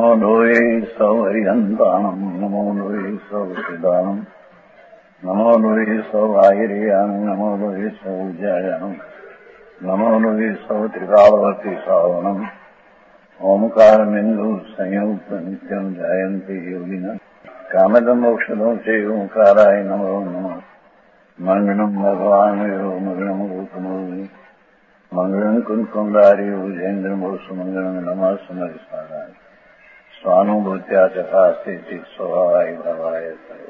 नमो लोये सौहरिहन्ताणम् नमो लोये सौहृदानम् नमो लोये सौभागिर्यानम् नमो लोये सौज्यायानम् नमो लोये सौत्रिकावती सावनम् ओंकारमिन्दु संयुक्त नित्यम् जायन्ति योगिनः कामदम् मोक्षदम् च ओंकाराय नमो नमः मंगलम् भगवान् मंगलम् गौतमोनि मंगलम् कुंकुंडारी उजेन्द्रमोसु मंगलम् नमः समरिसाराय स्वानुभूत्या चकास्ते स्वभावाय भवाय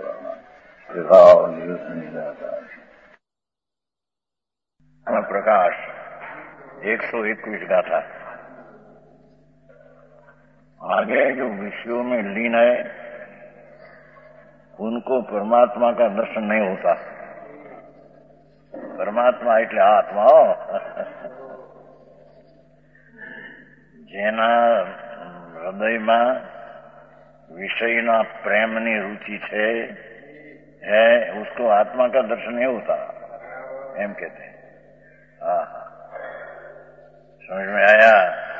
सर्वाय प्रकाश 121 गाथा। आगे जो विषयों में लीन है उनको परमात्मा का दर्शन नहीं होता। परमात्मा એટલે આત્મા જેના હૃદયમાં વિષયના પ્રેમની रुचि है उसको आत्मा का दर्शन नहीं होता, एम कहते हैं। हाँ, समझ में आया।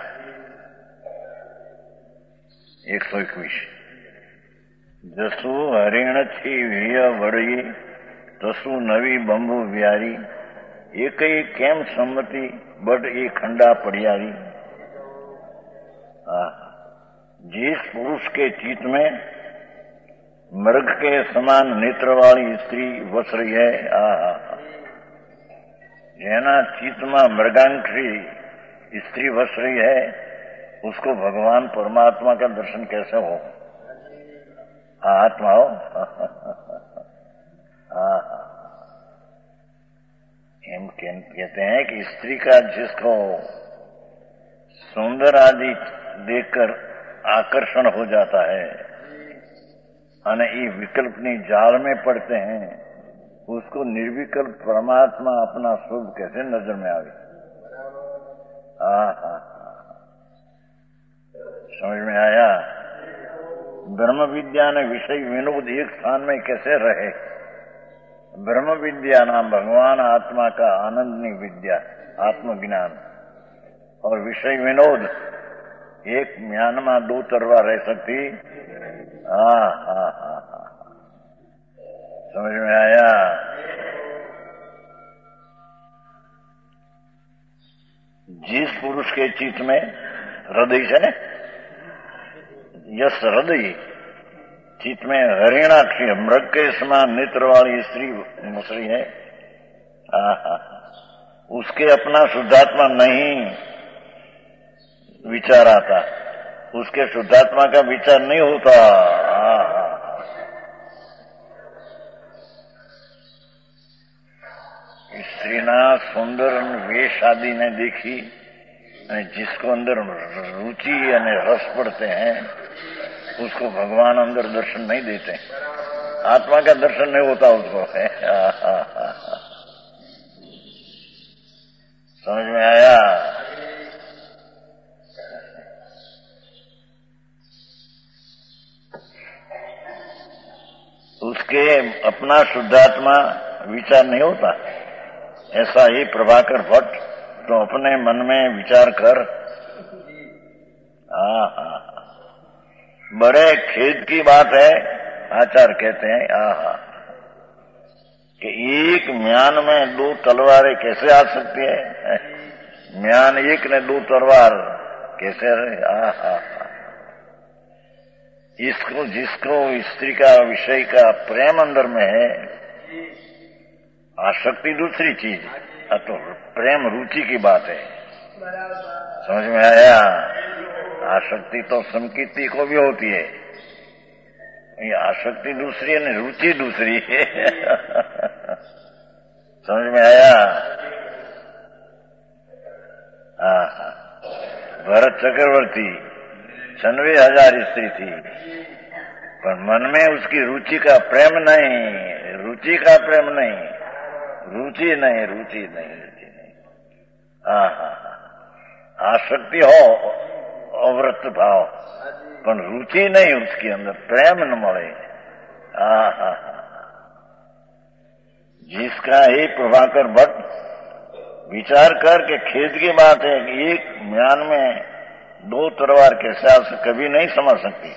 121 जसु हरिण थी विय वड़ी तसु नवी बंबू व्यारी एक ही केम सम्मति बट ये खंडा पड़ियारी। जिस पुरुष के चित्त में मृग के समान नेत्र वाली स्त्री वस रही है, जेना चित्त में मृगांक्षी स्त्री वस रही है उसको भगवान परमात्मा का दर्शन कैसे हो? आत्मा हो। हम कहते हैं कि स्त्री का जिसको सुंदर आदि देखकर आकर्षण हो जाता है અને એ વિકલ્પની जाल में पड़ते हैं, उसको निर्विकल्प परमात्मा अपना स्वरूप कैसे नजर में आवे? समझ में आया। ब्रह्म विद्या ने विषय विनोद एक स्थान में कैसे रहे? ब्रह्म विद्या नाम भगवान आत्मा का आनंदनी विद्या आत्मज्ञान और विषय विनोद एक म्यान में दो तरवा रह सकती। समझ में आया। जिस पुरुष के चित्त में हृदय से ने यस हृदय चित्त में हरिणाक्षी मृग के समान नेत्र वाली स्त्री मुसरी है, उसके अपना शुद्धात्मा नहीं विचार आता, उसके शुद्धात्मा का विचार नहीं होता। स्त्रीना सुंदर वेश आदि ने देखी जिसको अंदर रुचि અને रस पड़ते हैं उसको भगवान अंदर दर्शन नहीं देते, आत्मा का दर्शन नहीं होता उसको। समझ में आया। उसके अपना शुद्धात्मा विचार नहीं होता। ऐसा ही प्रभाकर भट्ट तो अपने मन में विचार कर। बड़े खेद की बात है, आचार्य कहते हैं कि एक म्यान में दो तलवारें कैसे आ सकती है? म्यान एक ने दो तलवार कैसे रहे? इसको जिसको स्त्री का विषय का प्रेम अंदर में है, आसक्ति दूसरी चीज, तो प्रेम रुचि की बात है। समझ में आया। आसक्ति तो संकीर्ति को भी होती है, ये आसक्ति दूसरी है, रुचि दूसरी है। समझ में आया। भरत चक्रवर्ती 96,000 स्त्री थी, पर मन में उसकी रुचि का प्रेम नहीं, रुचि का प्रेम नहीं, रुचि नहीं, रुचि नहीं, रुचि नहीं। आसक्ति हो अवृत भाव, पर रुचि नहीं उसके अंदर, प्रेम न મળે। जिसका ही प्रभाकर भट्ट विचार कर के खेद की बात है कि एक म्यान में दो तलवार के ख्याल से कभी नहीं समझ सकती।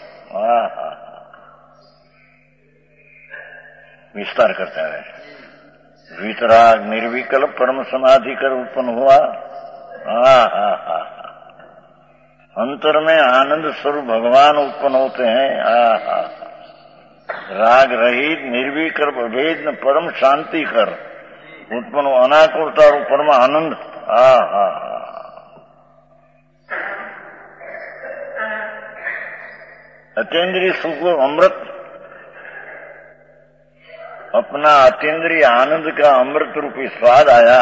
विस्तार करता है। वीतराग निर्विकल्प परम समाधि कर उत्पन्न हुआ। अंतर में आनंद स्वरूप भगवान उत्पन्न होते हैं। राग रहित निर्विकल्प भेद परम शांति कर उत्पन्न अनाकुलता और परम आनंद। अतीन्द्रिय सुख अमृत, अपना अतीन्द्रिय आनंद का अमृत रूपी स्वाद आया।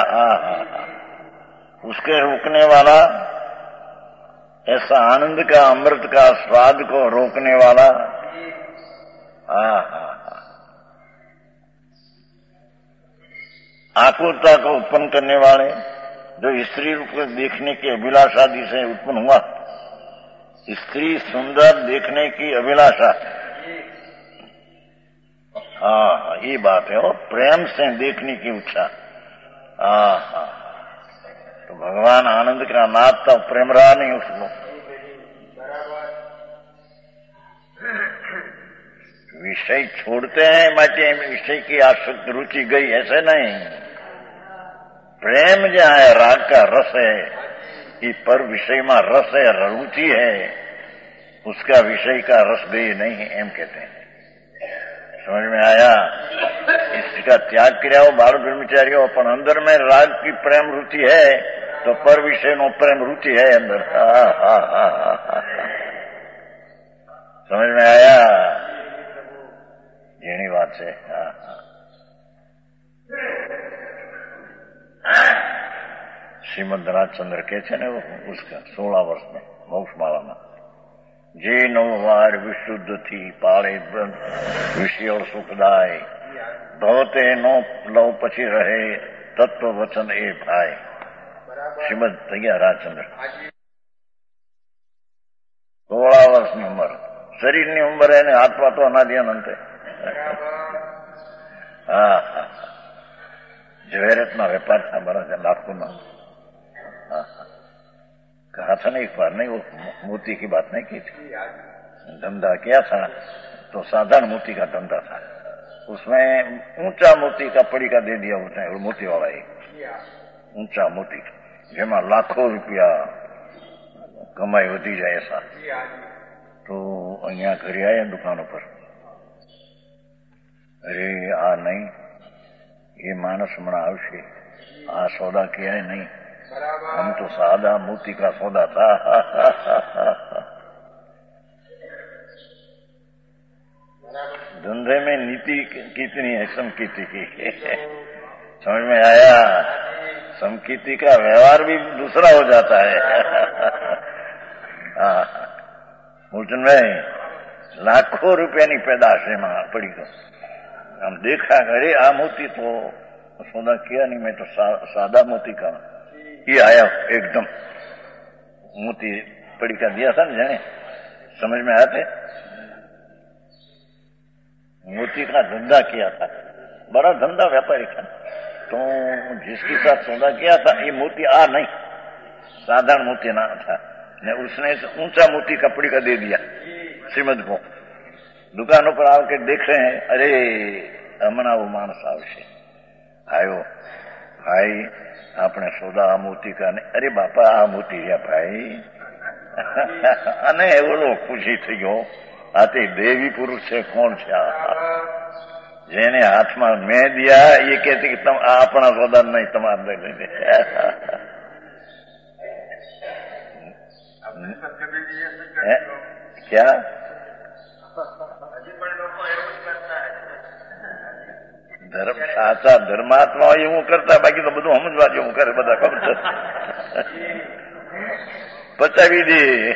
उसके रोकने वाला, ऐसा आनंद का अमृत का स्वाद को रोकने वाला। आकुलता को उत्पन्न करने वाले, जो स्त्री रूप को देखने की अभिलाषा से उत्पन्न हुआ। स्त्री सुंदर देखने की अभिलाषा, ये बात है। और प्रेम से देखने की इच्छा। तो भगवान आनंद का नाथ था, प्रेम रहा नहीं उसको। विषय छोड़ते हैं बाकी विषय की आसक्ति रुचि गई, ऐसे नहीं। प्रेम जो है राग का रस है, ये पर विषय में रस है, रुचि है, उसका विषय का रस गई नहीं है, एम कहते हैं। समझ में आया? इसका त्याग किया हो बाल ब्रह्मचारी हो, अपन अंदर में राग की प्रेम रुचि है तो पर विषय नो प्रेम रुचि है अंदर। समझ में आया? एनी बात है। श्रीमद राजचंद्र कहते ने उसका 16 वर्ष में मोक्षमाला में, जे नववार विशुद्ध थी पाले विषय और सुखदाय, भवते नो लव पची रहे तत्व वचन ए भाई। श्रीमद तैया राजचंद्र 16 વર્ષની ઉંમર, શરીરની ઉંમર એને આત્મા તો અનાદિ અનંત है। जवेरतना व्यापार था बड़ा लाखों में। कहा था ना एक बार, नहीं वो मोती की बात नहीं की थी। धंधा किया था तो साधारण मोती का धंधा था, उसमें ऊंचा मोती का पड़ीका दे दिया उसने, वो मोती वाला एक ऊंचा मोती जेमा लाखों रुपया कमाई वधी जाए ऐसा। तो अहिया घरे आया दुकानों पर, अरे आ नहीं, ये मानस मना आवशे, आ सौदा किया है नहीं, हम तो सादा मोती का सौदा था। धंधे में नीति कितनी है समकीति की। समझ में आया? समकीति का व्यवहार भी दूसरा हो जाता है। मूर्चन में लाखों रुपयानी पैदाश में पड़ी तो हम देखा, अरे आ मोती तो सौदा किया नहीं, मैं तो सादा मोती का ये आया एकदम मोती पड़ी का दिया था ना, जाने समझ में आया थे। मोती का धंधा किया था, बड़ा धंधा व्यापारी था। तो जिसके साथ सौदा किया था ये मोती आ नहीं, साधारण मोती ना था, ने उसने ऊंचा मोती कपड़ी का दे दिया श्रीमद को। दुकानों पर आके देख रहे हैं, अरे हमना वो मानस आवशे आयो भाई, આપણે સોદા આ મોતી કા ને, અરે બાપા આ મોતી રહ્યા ભાઈ। અને એવો ખુશી થઈ ગયો, આ તે દેવી પુરુષ છે, કોણ છે જેને હાથમાં મેં દિયા, એ કહેતી કે તમ આપણા સોદા નહીં, તમારે લઈ લઈને। क्या धर्म साचा धर्मात्मा એવું કરતા, બાકી તો બધું સમજવા જેવું કરે, બધા ખબર પચાવી દે।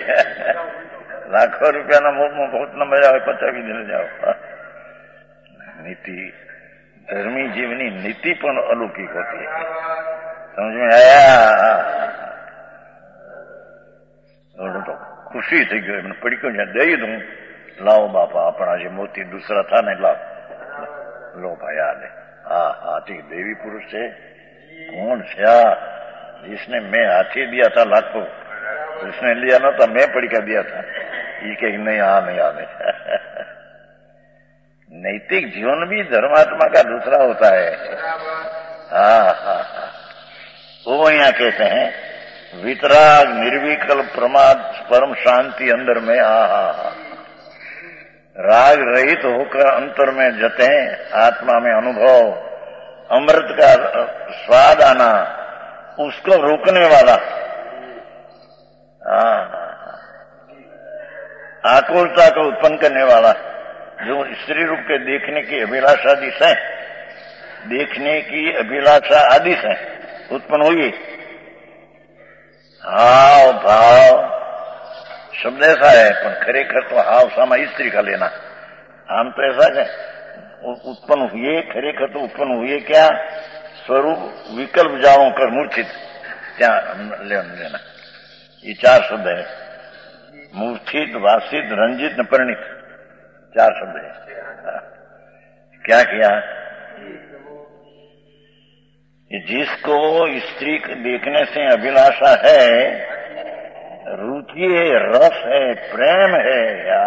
લાખો રૂપિયાના મોટમાં ભોટના મજા આવે, પચાવી દે જાઓ। नीति धर्मी जीवनी नीति पण अलौकिक होती है। समझ में आया? तो खुशी थी गई, मैंने पड़ी क्यों दे दूं, लाओ बापा अपना जो मोती दूसरा था नहीं, लाओ लो भाई आ ले। हाथी देवी पुरुष है, कौन छा जिसने मैं हाथी दिया था लाखों, उसने लिया ना तो मैं पढ़ कर दिया था, ये कहीं नहीं आने नैतिक जीवन भी धर्मात्मा का दूसरा होता है। हाँ, वो यहाँ कहते हैं वितराग निर्विकल्प प्रमाद परम शांति अंदर में राग रहित होकर अंतर में जते आत्मा में अनुभव अमृत का स्वाद आना, उसको रोकने वाला आकुलता को उत्पन्न करने वाला, जो स्त्री रूप के देखने की अभिलाषा आदि से देखने की अभिलाषा आदि से उत्पन्न हुई। हाव भाव शब्द ऐसा है, पर खरेखर तो हाव सामा स्त्री का लेना। आम तो ऐसा है उत्पन्न हुए, खरेखर तो उत्पन्न हुए क्या स्वरूप विकल्प जाओ कर मूर्छित, क्या लेना। ये 4 शब्द है, मूर्छित, वासित, रंजित न परिणित, 4 शब्द है। क्या किया जिसको स्त्री देखने से अभिलाषा है, रुचि है, रस है, प्रेम है,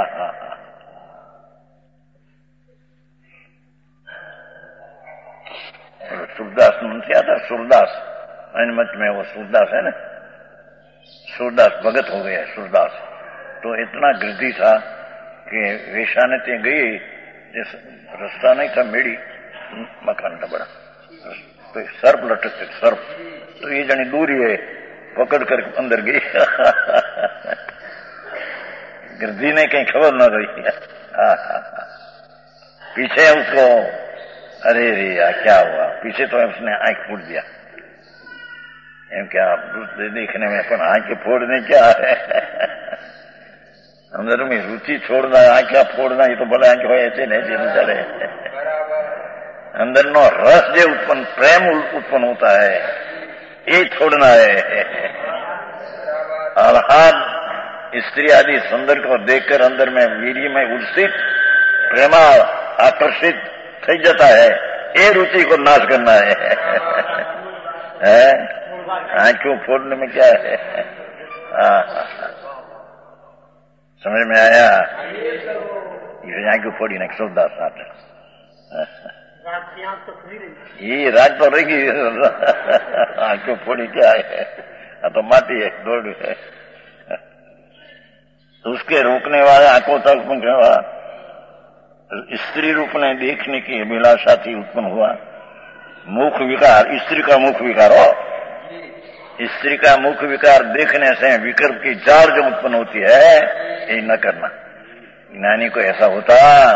सूरदास मुंशी आता, सूरदास मत में वो सूरदास है ना, सूरदास भगत हो गया सूरदास। तो इतना गिरधी था कि वेशाने ते गई, जिस रास्ता नहीं था, मेड़ी मकान था बड़ा, तो सर्प लटकते सर्प, तो ये जनी दूरी है पकड़ कर अंदर गई गिरधी ने कहीं खबर न रही। पीछे उसको अरे रे यार क्या हुआ, पीछे तो उसने आंख फोड़ दिया। क्या देखने में अपन आंखें फोड़ने क्या है अंदर में रुचि छोड़ना, आंखें फोड़ना, ये तो भले आंखें हो ऐसे नहीं जी चले। अंदर नो रस जो उत्पन्न प्रेम उत्पन्न होता है, ये छोड़ना है। अर्थात स्त्री आदि सुंदर को देखकर अंदर में वीर्य में उल्सित प्रेमा आकर्षित थी जाता है, ये रुचि को नाश करना है? आंखों फोड़ने में क्या है? समझ में आया? ये आंखों फोड़ी ना सूरदास साथ ये राज तो रहेगी आंखों फोड़ी क्या है, तो माटी है, दौड़ है। तो उसके रोकने वाला आंखों तक पहुंचने वाला स्त्री रूप ने देखने की अभिलाषा थी उत्पन्न हुआ। मुख विकार, स्त्री का मुख विकार हो, स्त्री का मुख विकार देखने से विकल्प की जाड़ जो उत्पन्न होती है, ये न करना। ज्ञानी को ऐसा होता।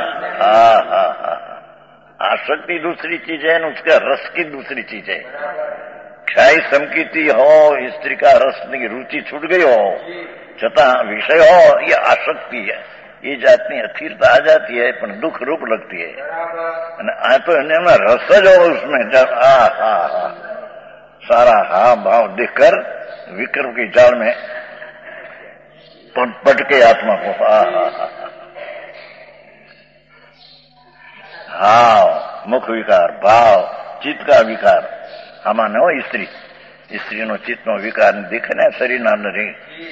आसक्ति दूसरी चीज है, उसका रस की दूसरी चीज है। क्षय संकीति हो, स्त्री का रस की रुचि छूट गई हो, छता विषय हो, ये आसक्ति है। ये जातनी अस्थिरता आ जाती है, पर दुख रूप लगती है। तो रस जो उसमें जब सारा हा भाव देखकर विकल्प की जाल में पट के आत्मा को हाव मुख विकार, भाव, चित्त का विकार, हमारे हो स्त्री नो चित्त नो विकार दिखने शरीर ना रही।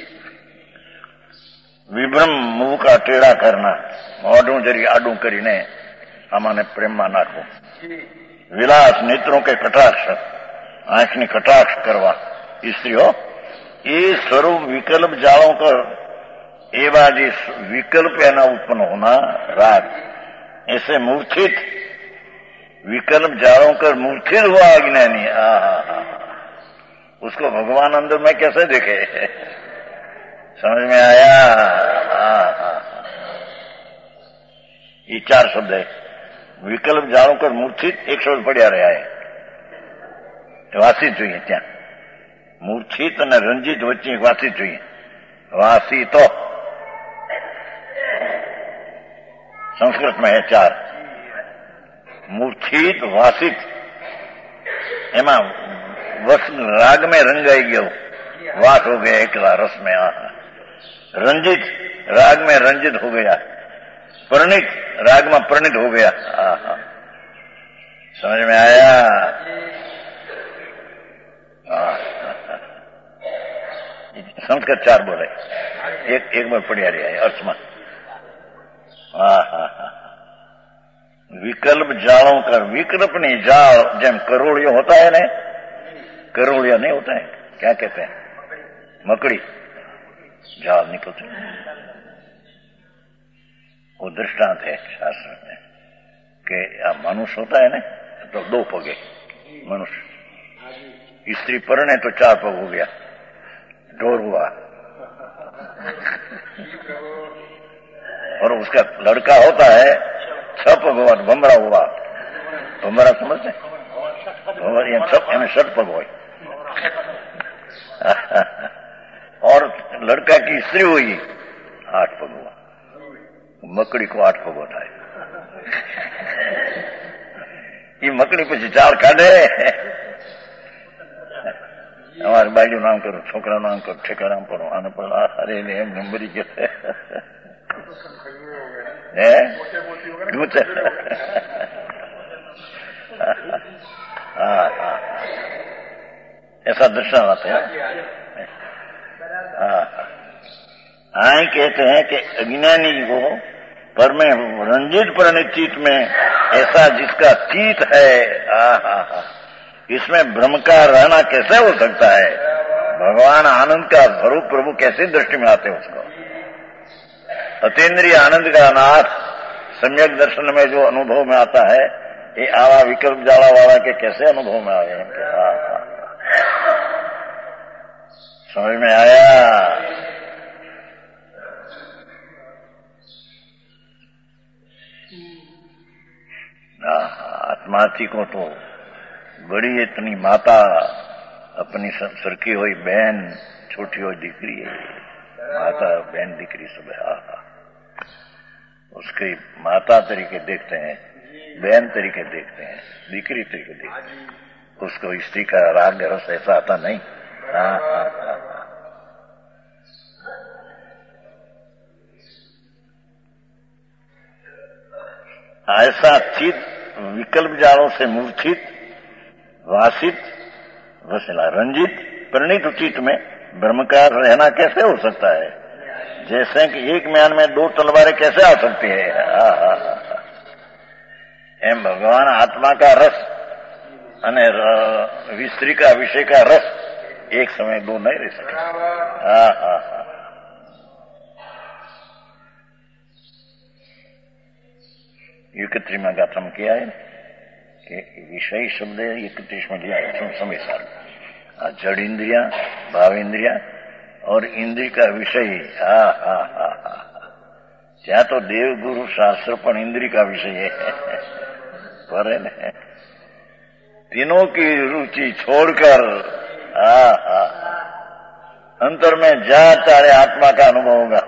विभ्रम मुंह का टेढ़ा करना, मोढ़ू जरी आडू करीने हमारे प्रेम में नाखो। विलास नेत्रों के कटाक्ष, आंखनी कटाक्ष करवा स्त्री हो, ये स्वरूप विकल्प जालों कर एवं जिस विकल्प है ना उत्पन्न होना राग, ऐसे मूर्छित विकल्प जालों कर मूर्छित हुआ अज्ञानी। उसको भगवान अंदर में कैसे देखे? समझ में आया? ये 4 शब्द है। विकल्प जालों कर मूर्छित एक शब्द पढ़िया रहा है, वासित જોઈએ ત્યાં મૂર્છિત અને રંજિત વચ્ચે વાસિત જોઈએ। વાસિતો संस्कृत में है 4, मूर्छित, वासित, एमा राग में रंगाई गयो, वास हो गया एकला रस में। रंजित राग में रंजित हो गया, परिणित राग में परिणित हो गया। समझ में आया? संस्कृत 4 बोले, एक बार पढ़िया रहा है अर्थમાં. विकल्प जालों का, विकल्प नहीं जाल, जैम करोड़ियों होता है ना, करोड़िया नहीं होता है, क्या कहते हैं, मकड़ी, जाल निकलते हैं. वो दृष्टांत है शास्त्र में कि मनुष्य होता है ना, तो 2 पगे मनुष्य, स्त्री परणे तो 4 पग हो गया, ढोर हुआ. और उसका लड़का होता है 6 पग हुआ, भमरा हुआ. भमरा समझते, षट पग हो. और लड़का की स्त्री हुई 8 पग हुआ. मकड़ी को 8 पग होता है. ये मकड़ी પછી ચાર કાઢે. અમારે બાજુ નામ કરો, છોકરા નામ કરો, ઠેકાણામ પડો, આને પણ અરે ને એમ નંબરી કે હે ऐसा दर्शन आते हैं. हाँ, कहते हैं कि अज्ञानी को पर में रंजित परिणित चित्त में ऐसा जिसका चित्त है, इसमें भ्रम का रहना कैसे हो सकता है? भगवान आनंद का स्वरूप प्रभु कैसे दृष्टि में आते हैं उसको? अतीन्द्रिय आनंद का नाथ सम्यक दर्शन में जो अनुभव में आता है, ये आवा विकल्प जाला वाला के कैसे अनुभव में आए हैं? समझ में आया? आत्मार्थी को तो बड़ी इतनी माता, अपनी सरकी हुई बहन, छोटी हुई दीकरी है, माता बहन दीकरी सब है. उसकी माता तरीके देखते हैं, बहन तरीके देखते हैं, दीकरी तरीके देखते हैं. उसको स्त्री का राग रस ऐसा आता नहीं. ऐसा चित्त विकल्प जालों से मूर्छित, वासित, वसला, रंजित, परिणित चित्त में ब्रह्म का रहना कैसे हो सकता है? जैसे कि एक म्यान में 2 तलवारें कैसे आ सकती है? एम भगवान आत्मा का रस અને स्त्री का विषय का रस एक समय 2 नहीं रह सके. एकत्रीस में गाथम किया है कि विषय शब्द 31 में लिया है समय साल. जड़ इंद्रिया, भाव इंद्रिया और इंद्रिय का विषय. ત્યાં તો દેવ ગુરુ શાસ્ત્ર પણ इंद्रिय का विषय है, पर तीनों की रुचि छोड़कर अंतर में जा तारे आत्मा का अनुभव होगा.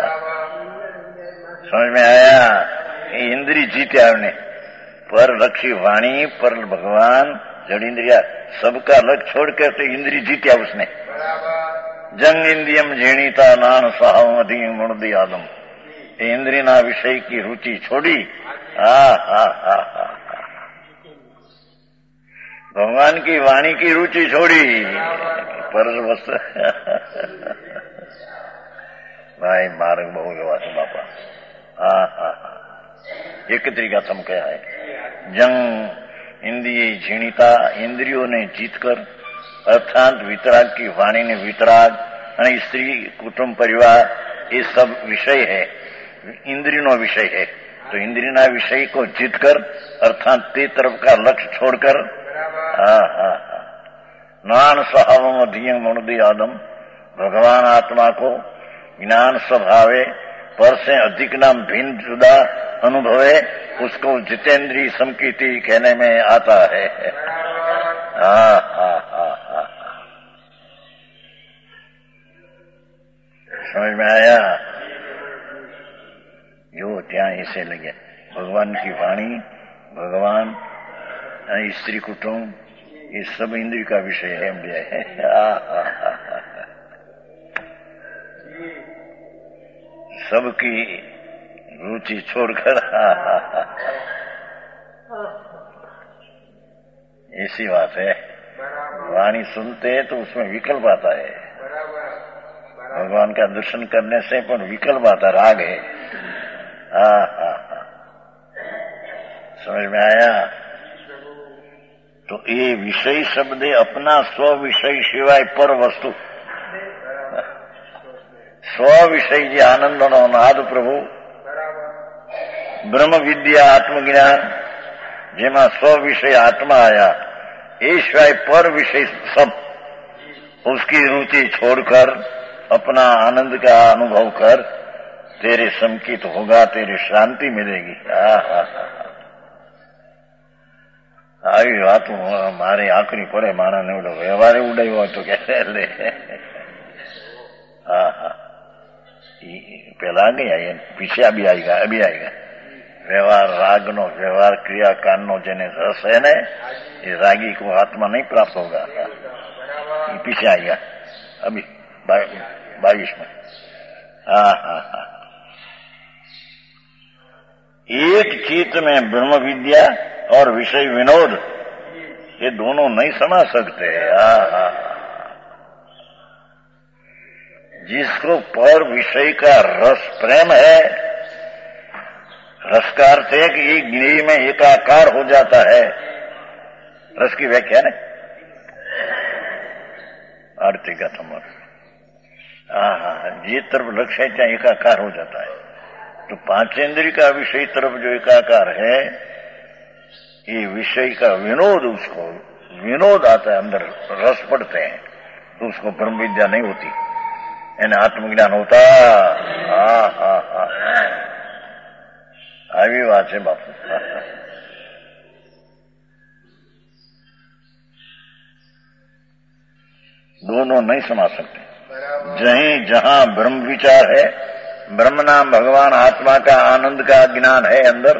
समझ में आया? इंद्रिय जीते हमने, पर लक्ष्य वाणी, पर भगवान, जड़ इंद्रिया सबका लक्ष्य छोड़कर तो इंद्रिय जीत्या उसने. जंग इंद्रियम झेणीता नान सहावधि मुणदी आदम. इंद्रिय ना विषय की रुचि छोड़ी. भगवान की वाणी की रुचि छोड़ी, पर वस्तु भाई मार्ग बहु गवा છે બાપા. एक तरीका सम क्या है, जंग इंद्रिय झीणीता, इंद्रियों ने जीतकर, अर्थात वितराग की वाणी ने वितराग, स्त्री कुटुंब परिवार ये सब विषय है, इंद्रियों विषय है. तो इंद्रियों विषय को जीतकर अर्थात ते तरफ का लक्ष्य छोड़कर ज्ञान स्वभाव धियं मनुदी आदम, भगवान आत्मा को ज्ञान स्वभावे पर से अधिक नाम भिन्न जुदा अनुभवे, उसको जितेंद्रीय समकीर्ति कहने में आता है. समझ में आया? जो ત્યાં ऐसे लगे भगवान की वाणी, भगवान, स्त्री कुटुंब, ये सब इंद्रिय का विषय है. सबकी रुचि छोड़कर ऐसी बात है. वाणी सुनते हैं तो उसमें विकल्प आता है. भगवान का दर्शन करने से पण विकल्प आता, राग है। समझ में आया? तो ये विषय शब्द अपना स्व विषय सिवाय पर वस्तु, स्व विषय जे आनंदनो नाद प्रभु ब्रह्म विद्या आत्मज्ञान जेमा स्व विषय आत्मा आया, ये सिवाय पर विषय सब उसकी रुचि छोड़कर अपना आनंद का अनुभव कर, तेरे संकित होगा, तेरी शांति मिलेगी। આવી વાતો મારે આકરી પડે, મારાને ઓલો વ્યવહારે ઉડાયો હતો કે એટલે પેલા નહીં આવી, પીછે અભી આएगा व्यवहार राग नो, व्यवहार क्रियाकांड नो जेने रस है ने, ये रागी को आत्मा नहीं प्राप्त होगा। ये पीछे आएगा अभी 22 में। एक चित्त में ब्रह्म विद्या और विषय विनोद, ये दोनों नहीं समा सकते। जिसको पर विषय का रस प्रेम है, रस का अर्थ है कि एक गिरी में एकाकार हो जाता है। रस की व्याख्या है आरती का समर्थ, जे तरफ लक्ष्य है चाहे एकाकार हो जाता है। तो पांचेंद्रिय का विषय तरफ जो एकाकार है, ये विषय का विनोद, उसको विनोद आता है, अंदर रस पड़ते हैं, तो उसको ब्रह्म विद्या नहीं होती, यानी आत्मज्ञान होता। આવી વાત છે બાપુ। दोनों नहीं समा सकते। जहीं जहां ब्रह्म विचार है, ब्रह्म नाम भगवान आत्मा का आनंद का ज्ञान है अंदर,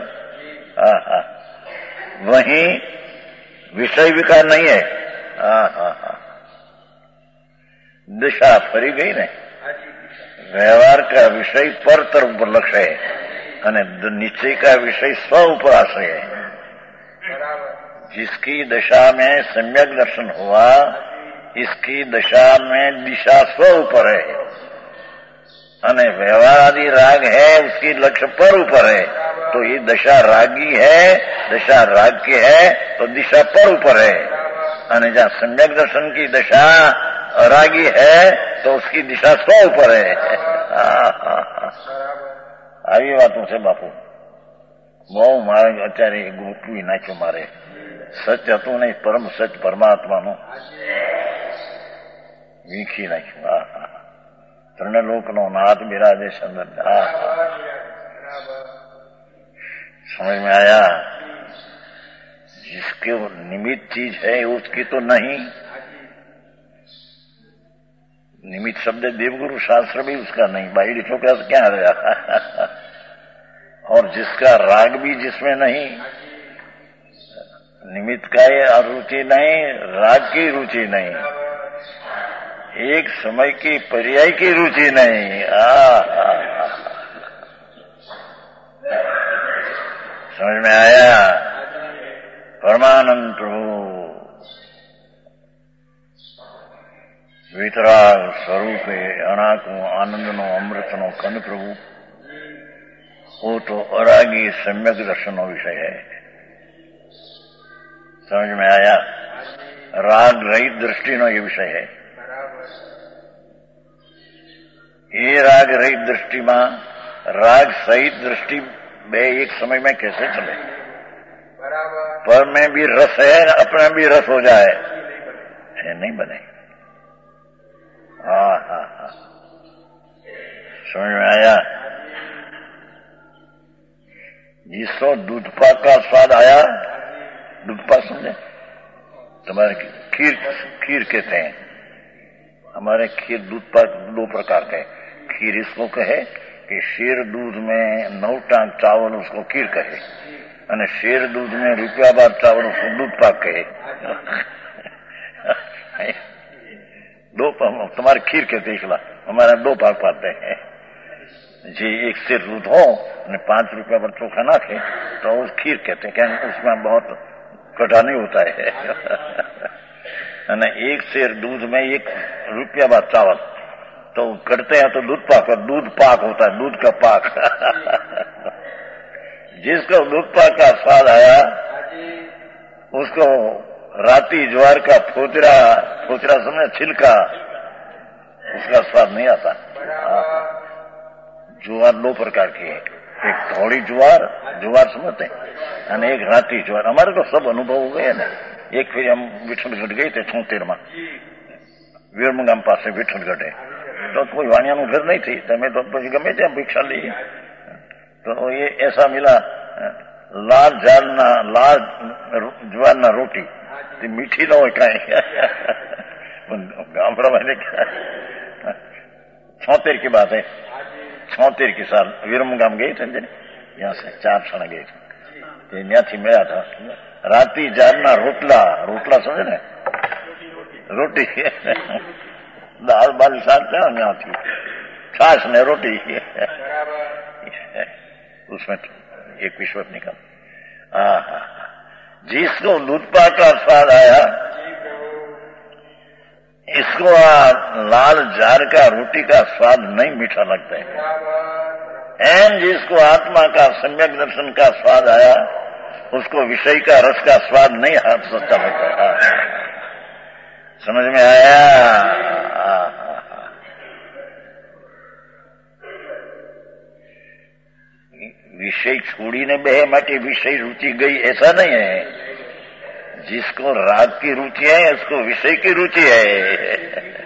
वहीं विषय विकार नहीं है। दिशा फरी गई नहीं, व्यवहार का विषय पर तरफ पर लक्ष्य है, निश्चय का विषय स्व ऊपर आश्रय है। जिसकी दशा में सम्यक दर्शन हुआ, इसकी दशा में दिशा स्व ऊपर है, अने व्यवहार आदि राग है, उसकी लक्ष्य पर ऊपर है। तो ये दशा रागी है, दशा राग की है, तो दिशा पर ऊपर है। अने जहाँ सम्यक दर्शन की दशा रागी है, तो उसकी दिशा स्व ऊपर है। આવી વાતો છે બાપુ, બહુ મારે અત્યારે ગોઠવી નાખ્યું, મારે સત્ય હતું નહીં, પરમ સત્ય પરમાત્માનું વીખી નાખ્યું। ત્રણે લોકનો નાથ બિરાજે સંદર। समझ में आया? जिसके निमित्त चीज है उसकी तो नहीं, निमित्त शब्द देवगुरु शास्त्र भी उसका नहीं, बाहरी छोकरा से क्या रहा। और जिसका राग भी जिसमें नहीं, निमित्त का ये रुचि नहीं, राग की रुचि नहीं, एक समय की पर्याय की रुचि नहीं। समझ में आया? परमानंद प्रभु वितराग स्वरूपे अनाको आनंदनो अमृतनो कन प्रभु, वो तो अरागी सम्यक दर्शनो विषय है। समझ में आया? राग रहित दृष्टि नो ये विषय है। ये राग रहित दृष्टि में राग सहित दृष्टि बे एक समय में कैसे चले? पर में भी रस है, अपना भी रस हो जाए, है नहीं बने। समझ में आया? जिसको दूध पाक का स्वाद आया, दूध पाक समझे? तुम्हारे खीर कहते हैं, हमारे खीर दूध पाक दो प्रकार के। खीर इसको कहे कि शेर दूध में 9 टांग चावल, उसको खीर कहे, और शेर दूध में रुपया बाद चावल, उसको दूध पाक कहे। दो तुम्हारे खीर कहते हैं, हमारे 2 भाग पाते हैं जी। एक शेर दूध हो और 5 रुपया पर चोखा ना थे तो उस खीर कहते हैं, क्या उसमें बहुत कटा नहीं होता है। एक शेर दूध में 1 रुपया बाद चावल, तो करते हैं तो दूध पाक होता है, दूध का पाक। जिसको दूध पाक का स्वाद आया उसको राती ज्वार का फोचरा समझे, छिलका, उसका स्वाद नहीं आता। ज्वार दो प्रकार की है, एक थोड़ी ज्वार समझते हैं, और एक राती ज्वार। हमारे तो सब अनुभव हो गए ना। एक फिर हम विठलगढ़ गए थे 76 में, વીરમગામ પાસે વિઠ્ઠલગઢ, तो कोई वाणियाનું घर नहीं थी, તમે तो પછી ગમે ત્યાં भिक्षा ली। तो ये ऐसा मिला, लाल ज्वारना रोटी, मीठी न हो कहीं। गामड़ा मैंने 76 की बात है, 76 की साल वीरमगाम गए थे, यहाँ से 4 क्षण गए थे, यहाँ थी मिला था राती जारना रोटला समझे ने, रोटी दाल बाल साथ यहाँ थी, छाछ ने रोटी, उसमें एक विश्वत निकल। जिसको दूध पाक का स्वाद आया, इसको लाल जार का रोटी का स्वाद नहीं मीठा लगता है। एम जिसको आत्मा का सम्यक दर्शन का स्वाद आया, उसको विषय का रस का स्वाद नहीं हाथ सच्चा लगता है। समझ में आया? विषय छोड़ी ने बहे माटे विषय रुचि गई, ऐसा नहीं है। जिसको राग की रुचि है उसको विषय की रुचि है।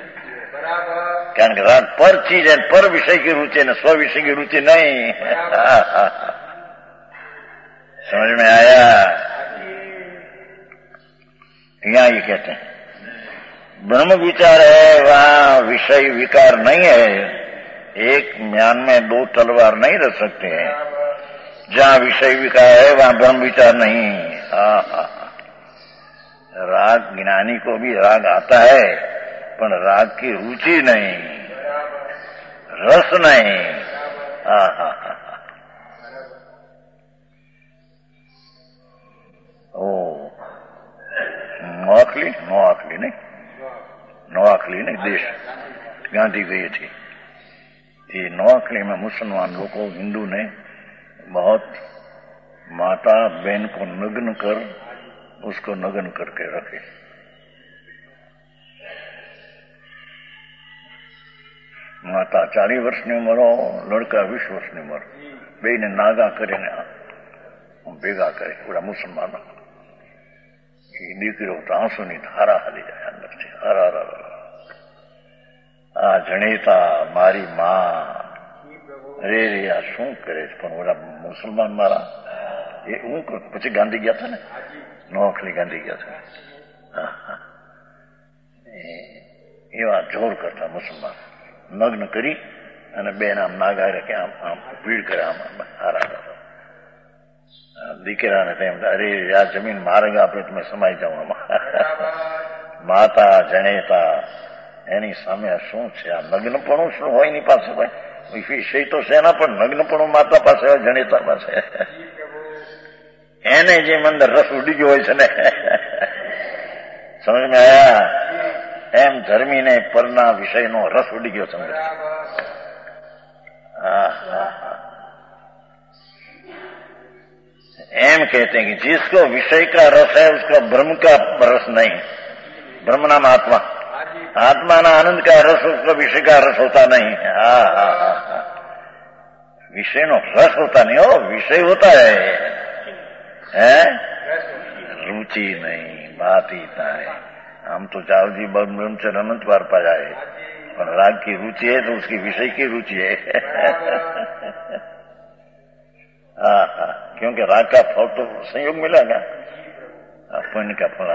कारण राग पर चीज है, पर विषय की रुचि है, स्व विषय की रुचि नहीं। समझ में आया? यहां ये कहते हैं ब्रह्म विचार है, वहां विषय विकार नहीं है। एक म्यान में 2 तलवार नहीं रख सकते हैं। जहां विषय विकार है वहां ब्रह्म विचार नहीं। राग ज्ञानी को भी राग आता है, पर राग की रुचि नहीं, रस नहीं। नोआखली नहीं देश गांधी गई थी। ये नोआखली में मुसलमान लोगों, हिंदू ने बहुत माता बहन को नग्न कर उसको नग्न करके रखे। माता 40 વર્ષની ઉંમર हो, लड़का 20 વર્ષની ઉંમર, બેને નાગા કરીને ભેગા કરે પૂરા મુસલમાનો। દીકરીઓ તો આંસુની ધારા હાલી જાય અંદરથી। આ જણેતા મારી માં, અરે રે આ શું કરે છે? પણ ઓલા મુસલમાન મારા એ હું પછી ગાંધી ગયા હતા ને, નોખલી ગાંધી ગયા હતા, એવા જોર કરતા મુસલમાન નગ્ન કરી અને બેન આમ નાગા કે આમ ભીડ કરે, આમ હારા કરતા। દીકરાને તેમ અરે આ જમીન માર્ગ આપે તમે સમાઈ જાઓ આમાં। માતા જણેતા એની સામે શું છે? આ નગ્નપણું શું હોય એની પાસે? ભાઈ વિષય તો શેના, પણ નગ્નપણું માતા પાસે હોય, જણેતા પાસે। એને જેમ અંદર રસ ઉડી ગયો હોય છે ને, સમજ में आया? એમ ધર્મીને પરના વિષયનો રસ ઉડી ગયો સમજ। एम कहते हैं कि जिसको विषय का रस है उसको ब्रह्म का रस नहीं। ब्रह्म नाम आत्मा, आत्मा ना आनंद का रस, उसको विषय का रस होता नहीं। विषय नो रस होता नहीं हो, विषय होता है? रुचि नहीं। बात ही इतना है। हम तो चाहो जी ब्रह्म से अनंत बार पा जाए, पर राग की रुचि है तो उसकी विषय की रुचि है। क्योंकि राग का फल तो संयोग मिलेगा, पुण्य का फल।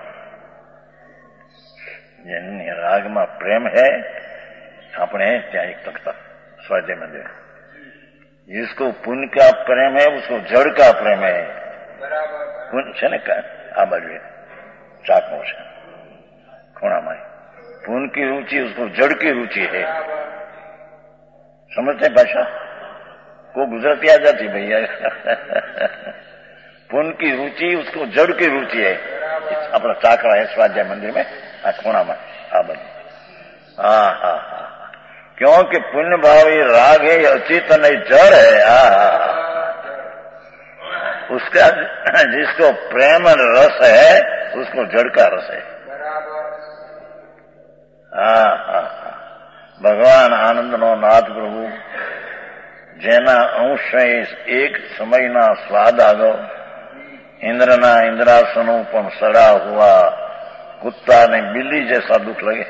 जिन राग में प्रेम है, अपने ત્યાં एक तख्ता स्वाध्याय मंदिर, जिसको पुण्य का प्रेम है उसको जड़ का प्रेम है। पुण्य છે ને આ બાજુ ચાકનો છે ખૂણામાં, पुण्य की रुचि उसको जड़ की रुचि है। समझते भाषा को गुजरती आ जाती भैया। पुण्य की रुचि उसको जड़ की रुचि है। अपना चाकड़ा है स्वाध्याय मंदिर में, आ खूणा में, आ बनी। क्योंकि पुण्य भावी राग है, अचेतन है, जड़ है। उसका जिसको प्रेम रस है उसको जड़ का रस है। भगवान आनंदनो नाथ प्रभु जेना अंश एक समयना स्वाद आगो इंद्रना इंद्रासनों पर सड़ा हुआ कुत्ता ने बिल्ली जैसा दुख लगे।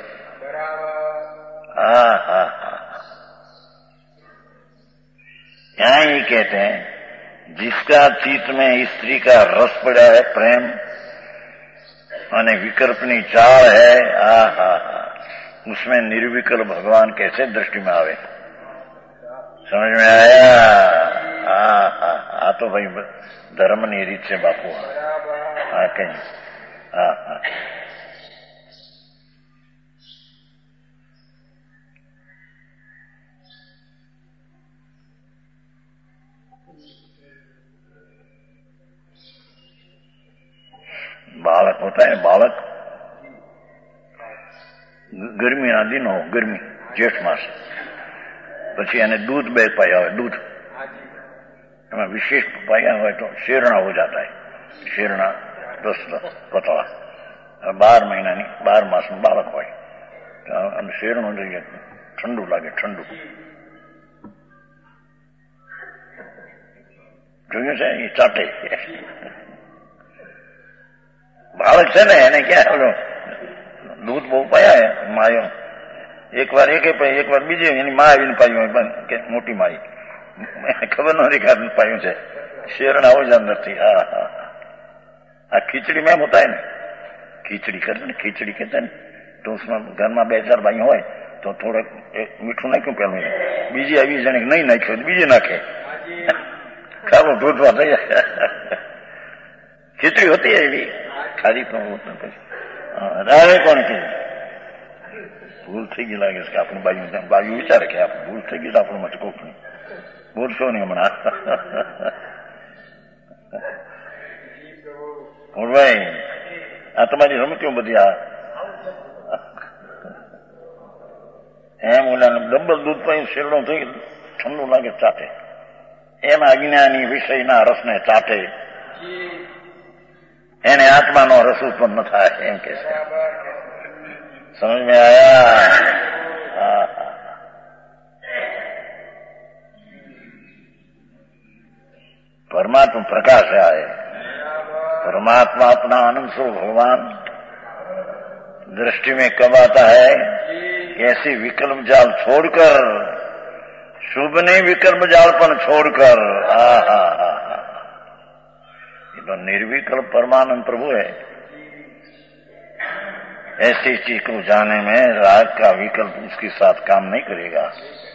यहां ही कहते हैं जिसका चित्त में स्त्री का रस पड़ा है, प्रेम અને विकल्पनी चाल है, उसमें निर्विकल्प भगवान कैसे दृष्टि में आवे। समझ में आया? तो भाई धर्मनी रीत से बापू कहीं बालक होता है, बालक ગરમીના દિનો, ગરમી જેઠ માસ, પછી એને दूध બે પાયા હોય, दूध એમાં વિશેષ પાયા હોય તો શેરણા हो जाता है, શેરણા 10 પતળા 12 મહિનાની 12 માસનું બાળક હોય અને શેરણું જોઈએ ઠંડુ લાગે, ઠંડુ જોયું છે એ ચાટે બાળક છે ને એને ક્યાં दूध બહુ પાયા હે માયો, એક વાર એક વાર બીજી એની માં આવીને પાયું હોય, મોટી માઈ ખબર નથી કાઢને પાયું છે, શેરણા हो जाता નથી। खिचड़ी में होता है ना, खिचड़ी करते ना, खिचड़ी कहते हैं तो उसमें घर में 2-4 भाई हो तो थोड़ा मीठू नाख्યું પેલું, બીજી આવી જણે નહીં નાખ્યું બીજી નાખે, ખાવું दूध થઈ જાય। खिचड़ी होती है એવી खाली तो रावे कोण के भूल थी गई लागे अपनी बाजू विचार के आप भूल थी गई આપણું મત કોકની બોલશો નહીં હમણાં। ભાઈ આ તમારી રમતીઓ બધી એમ ઓલા ડબલ દૂધ પાયું શેરડો થઈ ઠંડુ લાગે ચાટે, એમ અજ્ઞાની વિષયના રસને ચાટે એને આત્માનો રસ ઉત્પન્ન ન થાય એમ કે છે। સમજ में आया? परमात्मा प्रकाश है, परमात्मा अपना आनंद स्वरूप भगवान दृष्टि में कब आता है? ऐसी विकल्प जाल छोड़कर, शुभ नहीं विकल्प जाल पर छोड़कर, ये तो निर्विकल्प परमानंद प्रभु है। ऐसी चीज को जाने में राग का विकल्प उसके साथ काम नहीं करेगा।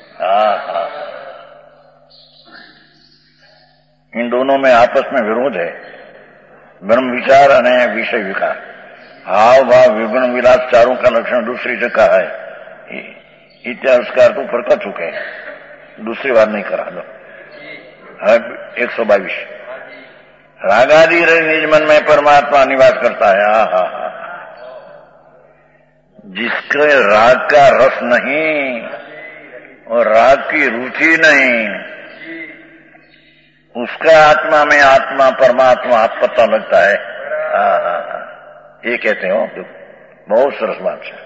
इन दोनों में आपस में विरोध है, ब्रह्म विचार और विषय विकार। हाव भाव विगुण विलास चारों का लक्षण दूसरी जगह है, इतिहासकार तो ऊपर कर चुके हैं, दूसरी बार नहीं करा दो। 122 रागादि निज मन में परमात्मा निवास करता है। जिसके राग का रस नहीं और राग की रुचि नहीं, उसका आत्मा में आत्मा परमात्मा पता लगता है। ये कहते हो बहुत सरस बात है।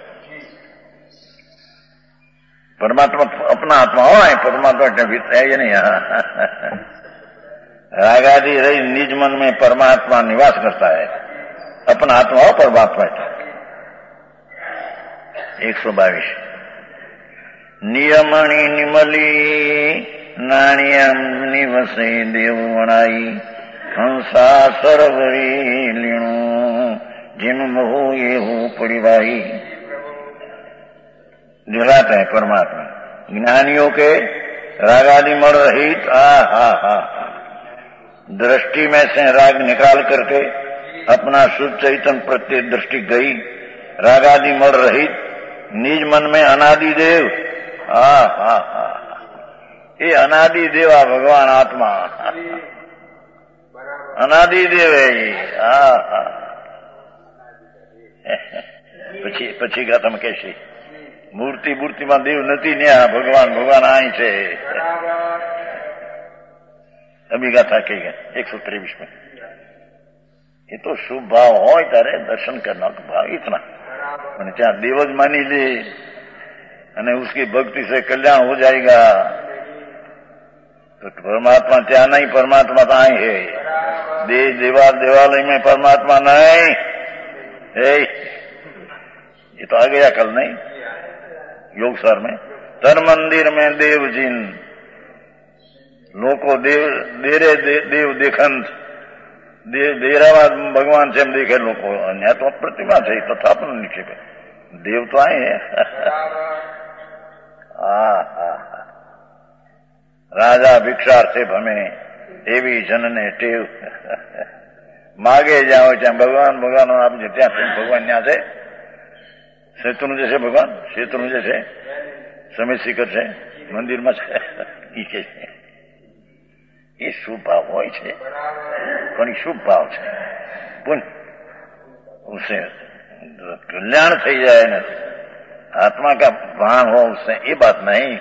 परमात्मा अपना आत्मा हो, परमात्मा है ये नहीं। रागादि रही निज मन में परमात्मा निवास करता है, अपना आत्मा हो परमात्मा है। 122 नियमणी निमली नाणियम निवसे देवणाई हंसा सरवरी लीणु जिम मोह ये हो परिवाही। दिलाता है परमात्मा ज्ञानियों के रागादि मर रहित दृष्टि में से राग निकाल करके अपना शुद्ध चैतन्य प्रत्यय दृष्टि गई, रागादि मर रहित निज मन में अनादि देव। ये अनादि देवा भगवान आत्मा अनादि देव है ये। પછી ગાથામાં કહેશે મૂર્તિમાં દેવ નથી ને આ ભગવાન અહીં છે. અભિગાથા કહી ગયા 123 में. એ તો શુભ ભાવ હોય ત્યારે દર્શન करना का भाव इतना. પણ ત્યાં દેવ જ માની લે અને उसकी भक्ति से कल्याण हो जाएगा तो परमात्मा ત્યાં नहीं, परमात्मा तो आए है. देवालय में परमात्मा नहीं है. ये तो आ गया कल नहीं योग सार में. तन मंदिर में देव जिन લોકો દેવ દેખંત દેરામાં ભગવાન છે એમ દેખે લોકો. અહીંયા તો પ્રતિમા છે તો થાપન નીચે દેવ તો આય હે. રાજા ભિક્ષાર્થે ભમે એવી જનને ટેવ. માગે જ્યાં હોય ત્યાં ભગવાન આપજે. ત્યાં ભગવાન ત્યાં છે. સેતુનું જે છે ભગવાન, સેતુનું જે છે સમિત શિખર છે મંદિરમાં છે એ કે છે. એ શુભ ભાવ હોય છે પણ એ શુભ ભાવ છે. पुण्य उसे कल्याण थी जाए न आत्मा का भान हो उससे ये बात नहीं.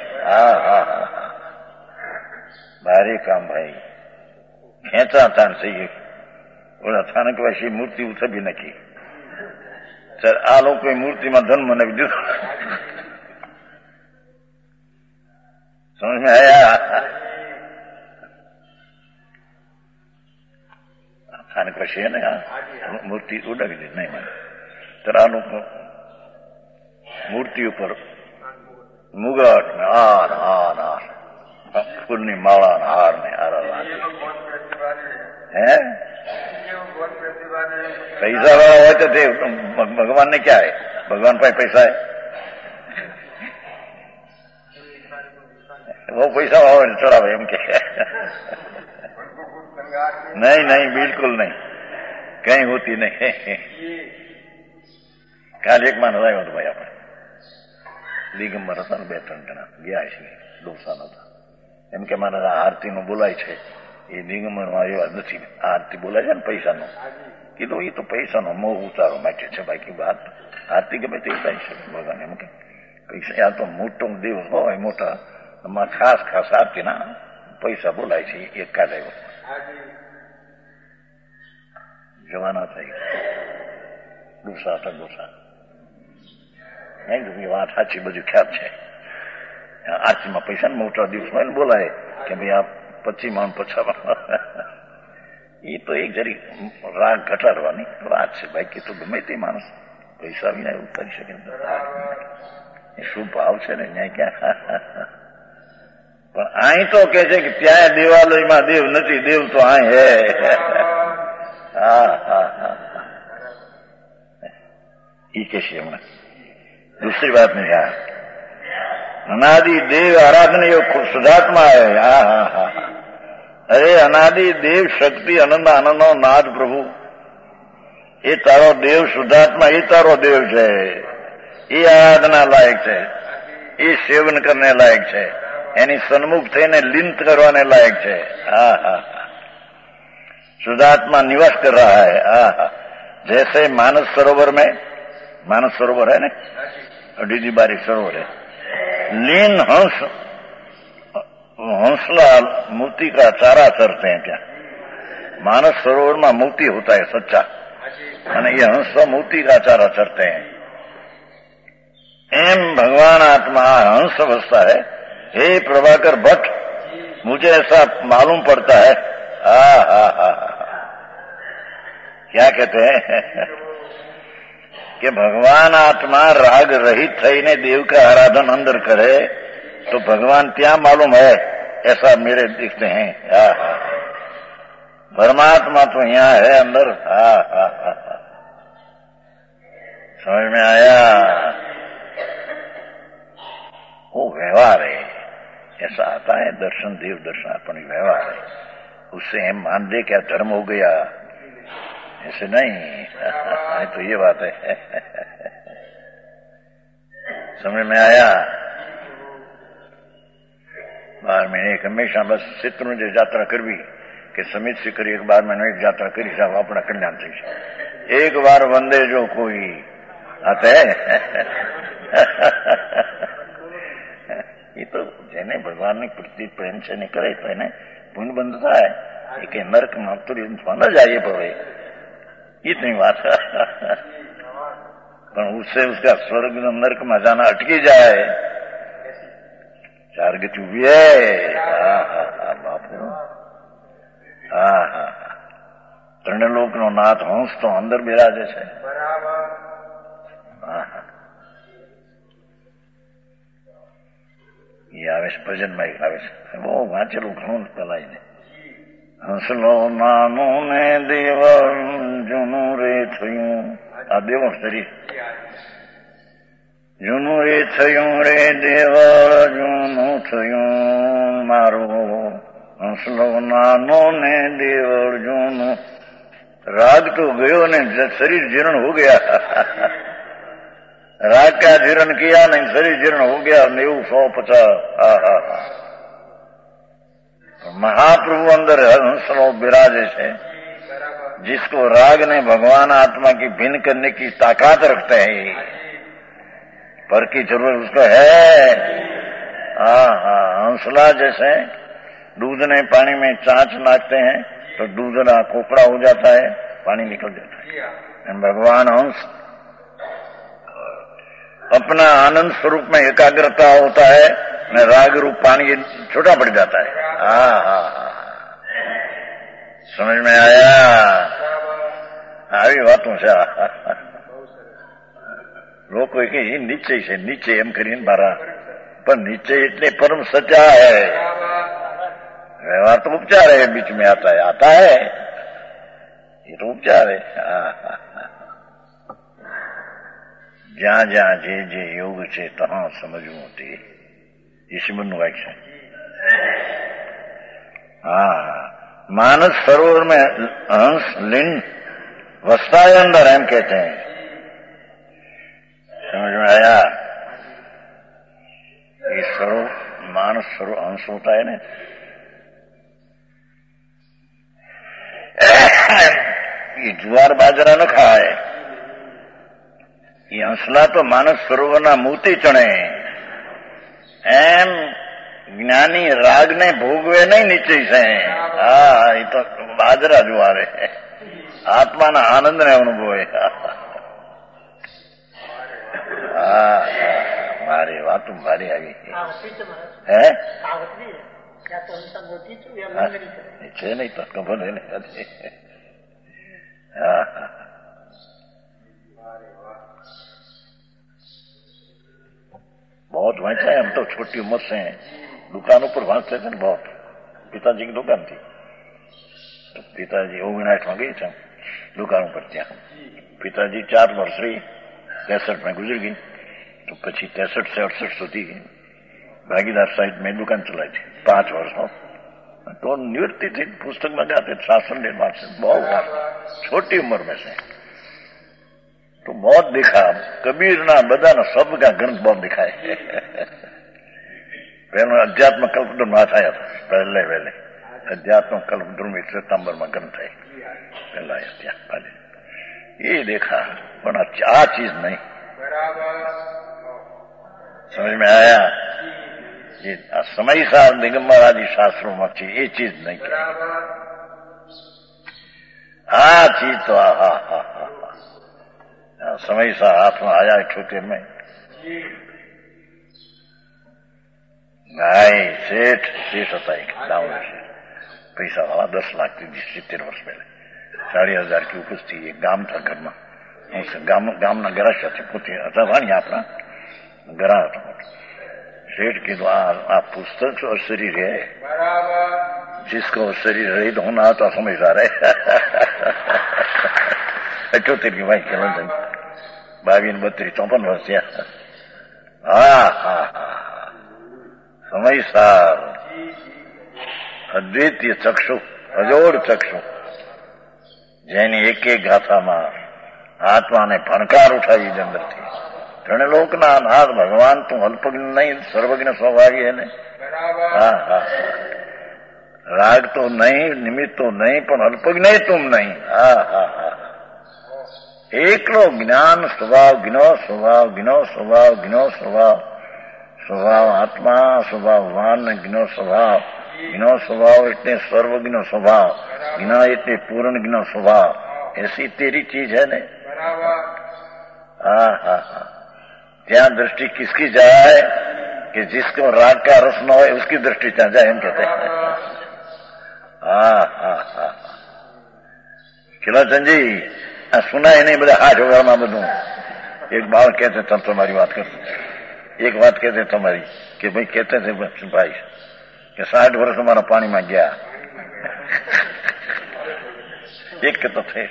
भारी काम भाई खेचा था सही और अचानक वैसी मूर्ति उठे भी न की. सर आ लोग मूर्ति में धन मन भी दीधो. समझ में आया. अचानक वैसी है ना मूर्ति उड़ा दी नहीं मन. तर आ लोग मूर्ति ऊपर मुगाट में हार फूलनी माला हार ने है. पैसा वाला होते थे भगवान ने क्या है, भगवान पर पैसा है वो पैसा वाला चढ़ा भाई हम क्या. नहीं बिल्कुल नहीं कहीं होती नहीं. काल एक मानस આવ્યો હતો ભાઈ આપણે દિગંબર હતા ને 2-3 જણા ગયા છે દોસાનો હતા. એમ કે મારે આરતીનું બોલાય છે એ દિગંબરમાં એવા નથી. આરતી બોલાય છે ને પૈસાનો કીધું એ તો પૈસાનો મોહ ઉતારો માટે છે. બાકી વાત આરતી ગમે તે થાય છે ભગવાન. એમ કે પૈસા આ તો મોટો દિવસ હોય મોટા એમાં ખાસ આરતીના પૈસા બોલાય છે. એક કાલે જવાના થઈ ડોસા હતા ડોસા વાત સાચી બધું ખ્યાલ છે. આરતીમાં પૈસા ને મોટા દિવસમાં એને બોલાય કે ભાઈ આ 25 માણ 50 એ તો એક જરી રાગ ઘટાડવાની વાત છે. બાકી તો ગમે તે માણસ પૈસા વિના એવું કરી શકે. એ શું ભાવ છે ને ત્યાં ક્યાં. પણ અહીં તો કે છે કે ત્યાં દેવાલયમાં દેવ નથી, દેવ તો અહીં હે. ये कैसे हमने दूसरी बात नहीं कहा. अनादि देव आराधना योग खूब शुद्धात्मा है. अरे अनादि देव शक्ति आनंद आनंद नाद प्रभु ये तारो देव शुद्धात्मा ये तारो देव है. ये आराधना लायक है, ये सेवन करने लायक है, एनी सन्मुख थઈને લીન કરવાને લાયક છે. शुद्धात्मा निवास कर रहा है. जैसे मानस सरोवर है ना डीडी बारी सरोवर है. लीन हंसलाल मोती का चारा चरते हैं. क्या मानस सरोवर में मोती होता है सच्चा और ये हंस मोती का चारा चरते हैं. एम भगवान आत्मा हंस अवस्था है. हे प्रभाकर भट्ट मुझे ऐसा मालूम पड़ता है. क्या कहते हैं कि भगवान आत्मा राग रहित थईने देव का आराधन अंदर करे तो भगवान क्या मालूम है ऐसा मेरे दिखते हैं. परमात्मा तो यहाँ है अंदर. समझ में आया. वो व्यवहार है ऐसा आता है. दर्शन देव दर्शन अपनी व्यवहार है. उससे हम मान ले क्या धर्म हो गया ऐसे नहीं. तो ये बात है. समझ में आया. बार मैंने एक हमेशा बस चित्र जो यात्रा करवी कि समित शिखर एक बार मैंने एक यात्रा करी साहब अपना कल्याण थी. एक बार वंदे जो कोई आते એ તો જેને ભગવાનની પ્રતિ પ્રેમ છે ને કરે તો એને પુण्य બંધ થાય કે નર્કમાં તો न जाइए पवे इतनी बात। पर उससे उसका स्वर्ग नर्क में जाना अटकी जाए, चार गति हुई है। बापू ત્રણલોક નો નાથ હંસ તો અંદર બિરાજે છે। એ આવે છે ભજનમાં એક આવે છે, બહુ વાંચેલું ઘણું પેલાઈને। હંસલો નાનો ને દેવળ જૂનું રે થયું, આ દેવો શરીર જૂનું રે થયું રે દેવળ જૂનું થયું મારું। હંસલો નાનો ને देवड़ जूनू, राग तो गयो ने शरीर जीर्ण हो गया। राग का जीर्ण किया नहीं, शरीर जीर्ण हो गया। 90-150। महाप्रभु अंदर हंसलो विराजे है, जिसको राग ने भगवान आत्मा की भिन्न करने की ताकत रखते हैं, पर की जरूरत उसको है। हंसला जैसे दूध ने पानी में चांच नाखते हैं तो दूध ना कोकड़ा हो जाता है, पानी निकल जाता है। भगवान हंस अपना आनंद स्वरूप में एकाग्रता होता है, मैं राग रूप पानी छोटा पड़ जाता है। समझ में आया? આવી વાતો છે। લોકો કે નિશ્ચય છે, નિશ્ચય એમ કરીને મારા, પણ નિશ્ચય એટલે પરમ સત્ય है। व्यवहार तो उपचार है, बीच में आता है ये तो उपचार है। જ્યાં જ્યાં જે જે યોગ છે તਹਾਂ સમજવું તે ઈશ્વરનું વાક્ય છે। मानस सरोवर में हंस लिंग वसता है अंदर, एम कहते हैं। समझ में आया? ये सरोवर मानस सरोवर हंस होता है ना, ये जुआर बाजरा न खाए, ये हंसला तो मानस सरोवરના મોતી ચણે। એમ જ્ઞાની રાગને ભોગવે નહીં નિશ્ચય છે। એ તો બાજરા જુવારે આત્માના આનંદને અનુભવે। મારી વાતો મારી આવી હે છે નહીં તો ખબર નહીં। बहुत वांचा है, हम तो छोटी उम्र से हैं, दुकानों पर वांचते थे बहुत। पिताजी की दुकान थी तो पिताजी 59 में गए थे दुकानों पर। ત્યાં पिताजी 4 वर्ष रही, 63 में गुजर गई। तो પછી 63 से 68 સુધી भागीदार साइड में दुकान चलाई थी 5 वर्ष। तो निवृत्ति थी, पुस्तक में जाते शासन ने बहुत छोटी उम्र में से तो बहुत दिखा। कबीर ना बदा ना सबका ग्रंथ बहुत दिखाए। पहले अध्यात्म कल्पद्रुम आया था, पहले अध्यात्म कल्पद्रुम सितंबर में ग्रंथ है पहला पहले ये देखा, पर आ चीज नहीं समझ में आया। ये समय सार दिगंबर आदि शास्त्रों में थी, ये चीज नहीं। चीज तो समय सा हाथ में आया 78 में। नहीं, सेठ होता है गाँव में से पैसा वाला 10 लाख थी 70 वर्ष पहले। 40,000 की उपज थी। एक गाम था घर में, गाम ना गराशा थी पोती था वाणी अपना गरा था। सेठ की तो आ पुस्तक और शरीर है, जिसको शरीर रहित होना तो समझदार है। 78 की भाई केवल 22, 32, 54 वर्ष થયા। समय सार अद्वितीय चक्षु, अजोड़ चक्षु, જેની એક એક ગાથામાં આત્માને ફણકાર ઉઠાવી અંદર થી। ત્રણલોકના નાથ ભગવાન તું અલ્પજ્ઞ નહીં, સર્વજ્ઞ સ્વભાવી है ने। राग तो नहीं, निमित्त तो नहीं, पर अल्पज्ञ तुम नहीं। एकलो ज्ञान स्वभाव गिनो, स्वभाव गिनो, स्वभाव गिनो, स्वभाव आत्मा, स्वभाववान गिनो, स्वभाव इतने सर्वज्ञ स्वभाव गिना, इतने पूर्ण गिनो स्वभाव, ऐसी तेरी चीज है ने। हा। ત્યાં दृष्टि किसकी जाए कि जिसको राग का रस न हो उसकी दृष्टि ત્યાં जाए, हम कहते हैं। हा। खिलाचंद जी सुना ही नहीं, બધા હાથ વગાડમાં બધું। એક બાળક कहते थे तुम्हारी बात कर, एक बात कहते तुम्हारी कि भाई कहते थे भाई कि 60 વર્ષ हमारा पानी में गया। एक कहते थे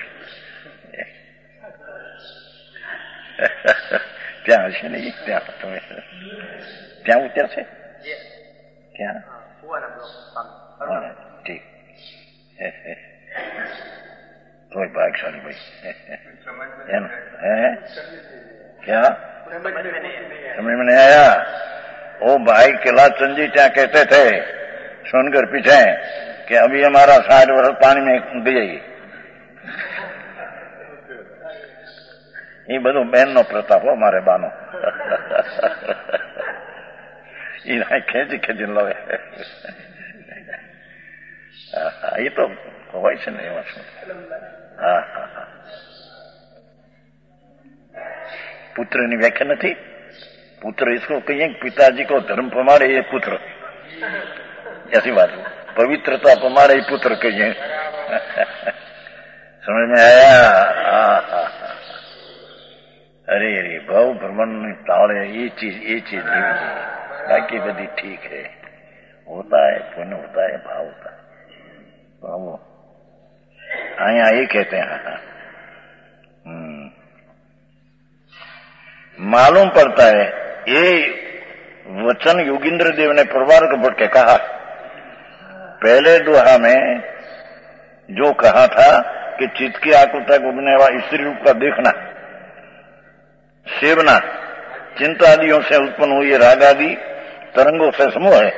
ત્યાં હશે ને, ત્યાં તમે ત્યાં ઉતરશે ક્યાં? ઠીક, तो भाग्यशाली भाई है ना? क्या समझ में नहीं आया? वो भाई किलाचंद जी क्या कहते थे सुनकर पीछे कि अभी हमारा 60 વર્ષ पानी में गई। ये બધું બહેનનો પ્રતાપ હો મારે બાનો। એ ખેંચી લવે। એ તો હોય છે ને એમાં શું। હા। पुत्र की व्याख्या नहीं, पुत्र इसको कहिए पिताजी को धर्म पमाड़े ये पुत्र, ऐसी बात। पवित्रता पमाड़े ये पुत्र कहिए। समझ में आया? अरे भाव भ्रमण ताड़े ये चीज नहीं हुई, बाकी बदी ठीक है, होता है पुण्य होता है, भाव होता है। तो आया ये कहते हैं मालूम पड़ता है ये वचन योगींद्र देव ने प्रवार्ग भट्ट के कहा। पहले दोहा में जो कहा था कि चित्त की आकुलता को बनने वाला स्त्री रूप का देखना, सेवना, चिंता आदियों से उत्पन्न हुई राग आदि तरंगों से समूह है,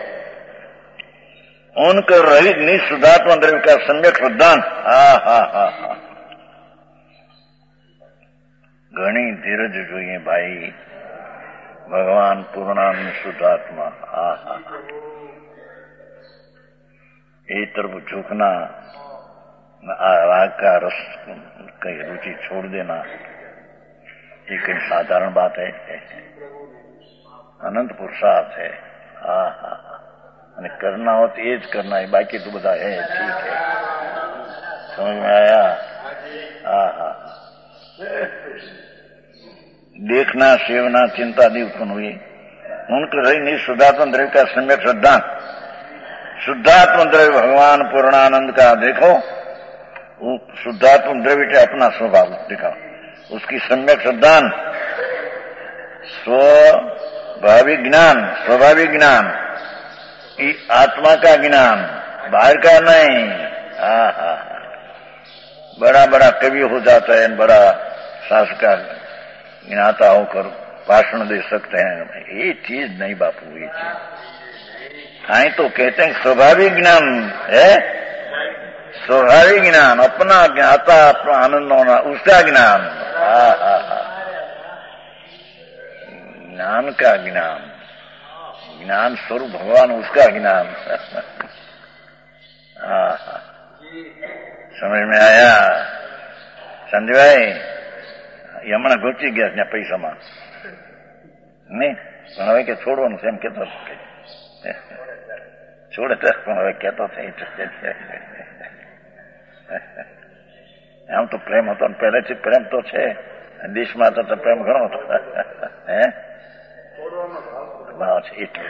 उनका रहित निःशुद्धात्मा द्रव्य का सम्यक श्रद्धान। हा। घनी धीरज જોઈએ भाई, भगवान पूर्णानंद शुद्धात्मा। हा। एक तरफ झुकना, राग का रस की रुचि छोड़ देना, ये कोई साधारण बात है, अनंत पुरुषार्थ है। हा। અને करना हो तो ये करना है, बाकी तो બધા है, ठीक है। समझ में आया? हा। देखना, सेवना, चिंता आदि उत्पन्न हुई, उनके रही निःशुद्धात्म द्रव्य का सम्यक श्रद्धा। शुद्धात्म द्रव्य भगवान पूर्णानंद का देखो, शुद्धात्म द्रव्य के अपना स्वभाव दिखाओ, उसकी सम्यक श्रद्धा, स्वाभाविक ज्ञान, आत्मा का ज्ञान, बाहर का नहीं। हा। बड़ा कवि हो जाता है, बड़ा शासका ज्ञाता होकर भाषण दे सकते हैं, ये चीज नहीं बापू, ये चीज आई तो कहते हैं स्वाभाविक ज्ञान है, स्वाभाविक ज्ञान, अपना ज्ञाता, अपना आनंद होना, उसका ज्ञान। हा। ज्ञान का ज्ञान स्वरूप भगवान, उसका ज्ञान। हा। समझ में आया? संजय भाई હમણાં ઘૂંચી ગયા ત્યાં પૈસામાં નહીં, પણ હવે કે છોડવાનું છે એમ કેતો, છોડે તો પણ હવે કેતો છે। આમ તો પ્રેમ હતો, પહેલેથી પ્રેમ તો છે, દેશમાં હતો તો પ્રેમ ઘણો હતો। હે ભાવ છે એટલે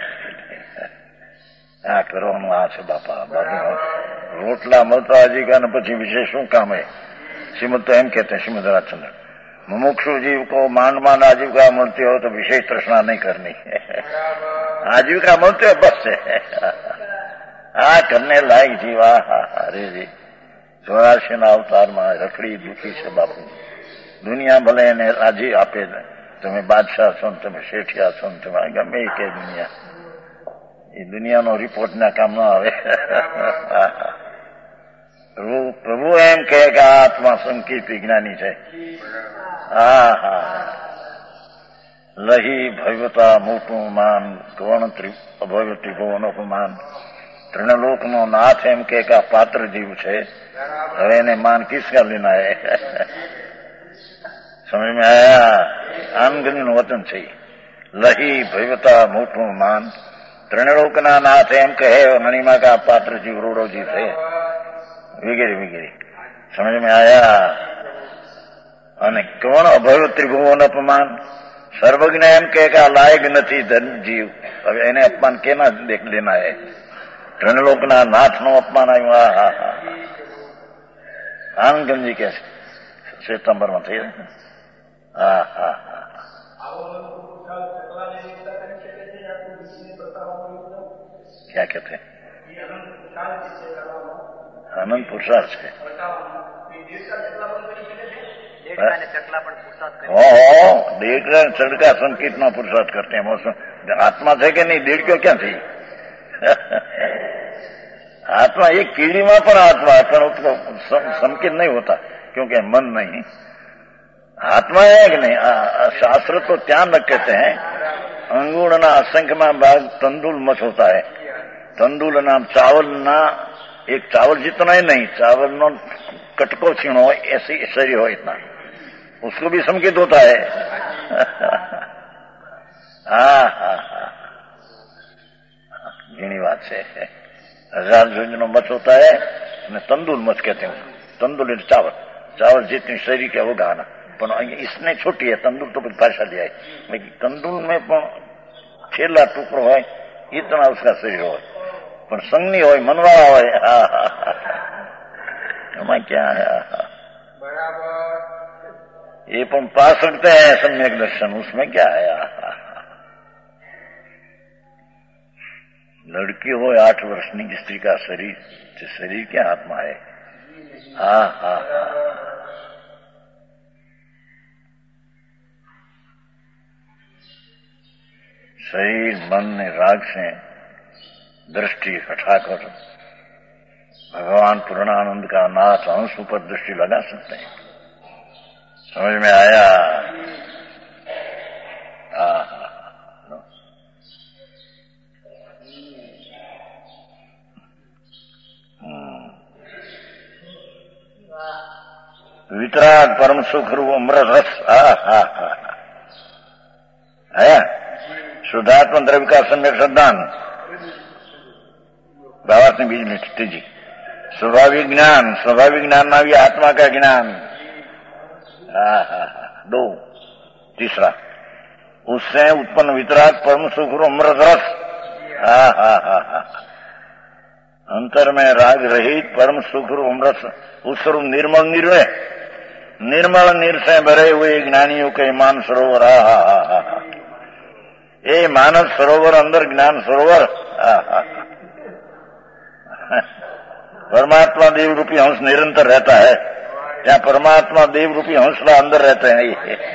આ કરવાનું, આ છે બાપા। રોટલા મળતા આજીવિકા પછી વિશેષ શું કામ है? श्रीमद तो एम कहते हैं, श्रीमद राजचंद्र, मुमुक्षु जीव को मान आजीविका मिलती हो तो विशेष तृष्णा नहीं करनी है। आजीविका मिलती हो बस से करने लायक जीवा। अरे जी 84 अवतार में रखड़ी दुखी से बापू, दुनिया भले ने राजी आपे, તમે બાદશાહ છો, તમે શેઠિયા છો, તમે ગમે કે દુનિયા, એ દુનિયાનો રિપોર્ટ ના કામ ન આવે। પ્રભુ એમ કહે કે આ આત્મા સંકિત વિજ્ઞાની છે. હા હા. લહી ભવ્યતા મોટું માન ગૌણ અભવ્ય ત્રિભુવન અપમાન ત્રિણલોકનો નાથ એમ કે આ પાત્ર જીવ છે. હવે એને માન કિસકા લેના હે? સમજ में आया? આનગનીનું વતન છે. લહી ભવ્યતા મોટું માન ત્રિણલોકના નાથ એમ કહે મણિમા કા પાત્ર જીવ રોડોજી છે વગેરે વગેરે. સમજ में आया? અને કોણ અભવ્ય ત્રિભુવન અપમાન સર્વજ્ઞ એમ કે આ લાયક નથી ધન જીવ. હવે એને અપમાન કેના દેખ લેના હે? ત્રિણલોકના નાથનું અપમાન આવ્યું. હા હા હા. આનંદજી કે શ્વેતાંબરમાં થઈ. હા હા હા. क्या कहते हैं? अनंत पुरुषार्थ है. देड़ चढ़का संकेत में पुरुषार्थ करते हैं. आत्मा थे कि नहीं? देड़ क्यों क्या थी? आत्मा एक कीड़ी में पर आत्मा है, पर उसको संकेत नहीं होता क्योंकि मन नहीं. आत्मा है कि नहीं? शास्त्र तो ध्यान रख कहते हैं अंगूर ना असंख्य में भाग तंदुल मत होता है. तंदुल नाम चावल ना एक चावल जितना ही नहीं, चावल नो कटको छीणो हो ऐसी शरीर हो इतना, उसको भी संकेत होता है. हाँ हाँ हाँ. घनी बात है. 1000 जोजनो मच होता है. तंदुल मच कहते हैं. तंदुल चावल, चावल जितनी शरीर के वो गाना, पर इसने छोटी है. तंदुल तो कुछ भाषा दिया है. लेकिन तंदुल में छेला टुकड़ो है इतना उसका शरीर हो, पर संगनी हो मनवाड़ा हो. हाँ हाँ हाँ. क्या है? बराबर. ये पण पा सकते हैं सम्यक दर्शन. उसमें क्या है? लड़की हो 8 वर्षनी स्त्री का शरीर, शरीर क्या आत्मा है? हाँ हाँ हाँ. शरीर मन ने राग से दृष्टि हटाकर भगवान पूर्णानंद का नाथ अंश ऊपर दृष्टि लगा सकते हैं. समझ में आया? वितराग परम सुख रूप अमृत रस. है शुद्धात्म द्रव्य का सम्यक श्रद्धान भावार्थ ने बीज में तीजी. स्वाभाविक ज्ञान, स्वाभाविक ज्ञान ना भी आत्मा का ज्ञान. हाँ हाँ हाँ. 2. तीसरा उससे उत्पन्न वितराग परम सुख रूप अमृत रस. हाँ हाँ हाँ हाँ. अंतर में राग रहित परम सुख रूप अमृत उस रूप निर्मल निर्वय निर्मल नीर से भरे हुए ज्ञानियों के मान सरोवर. हा हा हा हा. ये मानस सरोवर अंदर ज्ञान सरोवर. परमात्मा देव रूपी हंस निरंतर रहता है. जहाँ परमात्मा देव रूपी हंसला अंदर रहते हैं.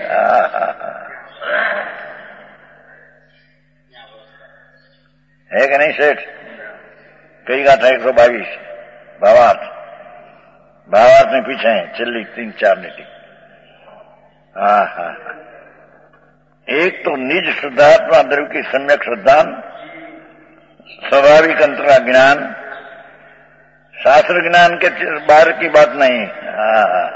है कि नहीं सेठ? कई गाथा 122 भावार्थ. भावार्थ में पीछे है चली 3-4 नीति. हाँ हाँ. एक तो निज शुद्धात्मा द्रव्य की सम्यक श्रद्धान, स्वाभाविक अंतर का ज्ञान, शास्त्र ज्ञान के बाहर की बात नहीं. हाँ.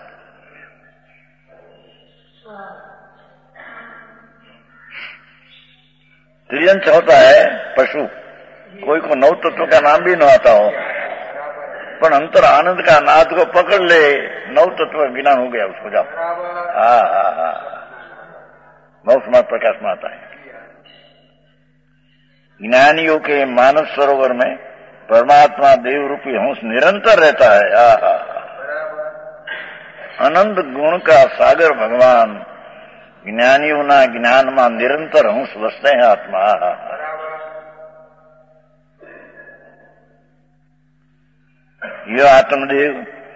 त्रियंश होता है पशु, कोई को 9 तत्व का नाम भी न आता हो, पर अंतर आनंद का नाद को पकड़ ले 9 तत्व ज्ञान हो गया उसको. जाओ. हाँ हाँ हाँ. बहुत मत प्रकाश में आता है. ज्ञानियों के मानस सरोवर में परमात्मा देव रूपी हंस निरंतर रहता है. अनंत गुण का सागर भगवान ज्ञानियों ना ज्ञान में निरंतर हंस बसते हैं आत्मा. यह आत्मदेव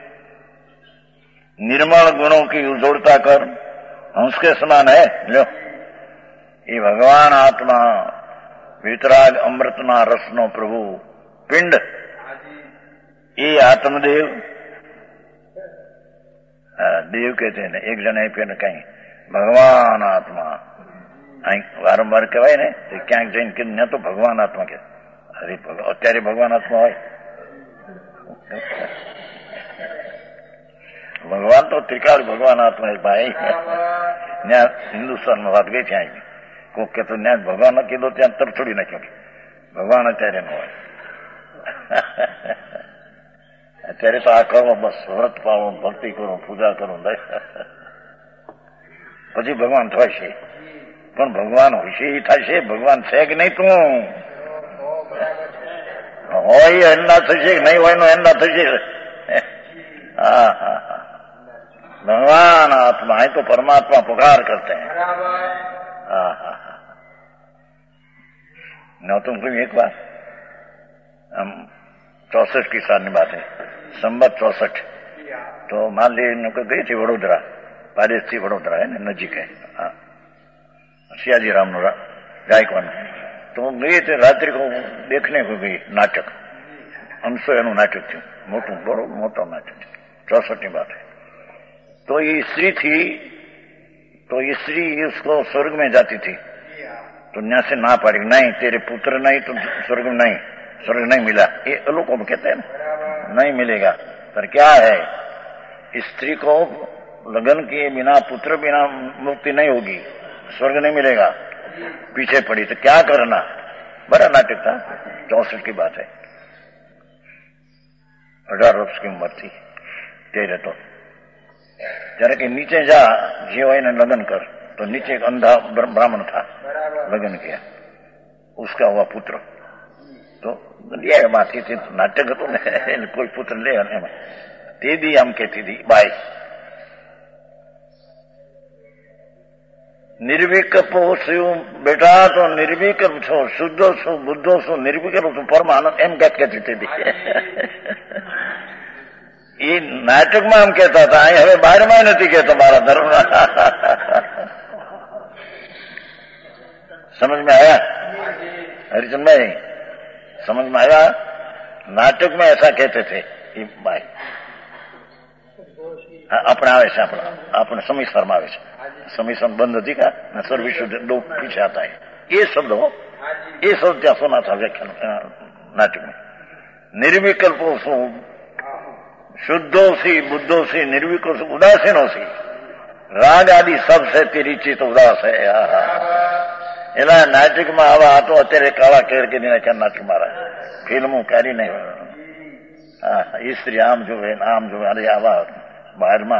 निर्मल गुणों की उजोड़ता कर हंस के समान है. लो ये भगवान आत्मा वितराग अमृतना रसनो प्रभु पिंड એ આત્મદેવ દેવ कहते हैं एक जन આપ્યો ને કઈ ભગવાન આત્મા અહીં વારંવાર કહેવાય ને ક્યાંક જઈને કે ન તો ભગવાન આત્મા કે અરે અત્યારે ભગવાન આત્મા હોય ભગવાન તો ત્રિકાળ ભગવાન આત્મા ભાઈ ત્યાં હિન્દુસ્તાનમાં વાત ગઈ ત્યાં કોક કે તો ત્યાં ભગવાન કીધો ત્યાં તરફ છોડી નાખ્યો ભગવાન અત્યારે ન હોય અત્યારે તો આ કરો બસ વ્રત પાળો ભક્તિ કરો પૂજા કરો પછી ભગવાન થશે પણ ભગવાન હોશે એ થશે ભગવાન છે કે નહીં તું હોય એમના થશે કે નહીં હોય નો એમના થશે હા હા હા भगवान आत्मा है तो परमात्मा पुकार करते हैं हाँ हाँ हाँ न तुमको एक बार हम 64 की साल की बात है संबत 64 तो मान लीजिए गई थी वडोदरा पारिस थी वडोदरा है ना नजीक है हाँ सियाजी राम गायकवाड़ तो गई थे रात्रि को देखने को गई नाटक हमसो एनु नाटक थी मोटू बड़ो मोटो नाटक 64 की बात है तो ये स्त्री थी तो ये स्त्री उसको स्वर्ग में जाती थी तो यहाँ से ना पड़ी नहीं तेरे पुत्र नहीं तो स्वर्ग में नहीं स्वर्ग नहीं मिला ये लोग कहते हैं नहीं मिलेगा पर क्या है स्त्री को लगन के बिना पुत्र बिना मुक्ति नहीं होगी स्वर्ग नहीं मिलेगा पीछे पड़ी तो क्या करना बड़ा नाटक था 64 की बात है 18 वर्ष की उम्र थी तेरे तो जरा कि नीचे जा जीव ने लगन कर तो नीचे एक अंधा ब्राह्मण था लगन किया उसका हुआ पुत्र तो ये बात थी नाटक तो कोई पुत्र ले ते दी हम कहती थी बाई निर्विकल्प छू बेटा तो निर्विकल्प छो शुद्धो छो बुद्धो छो निर्विकल्प छो परमानंद एम कहती थी ये नाटक में हम कहता था હવે બહાર માં નથી કહેતો મારા ધર્મ समझ में आया हरिचंद भाई समझ में आया नाटक में ऐसा कहते थे ये भाई अपने आवे से अपने समीस फरमावे से समीस बंद थी का सर्विस दो पीछे आता है ये शब्द क्या सुना था व्याख्यान नाटक में निर्विकल्प शुद्धोसी बुद्धोसी निर्विकल्प उदासीनोसी राग आदि सबसे तेरी चित उदास है एला नाटक में आवा तो अत्यारे काला केर के क्या नाटक मारा फिल्मोंकारी नहीं स्त्री आम जो अरे आवा बाहर में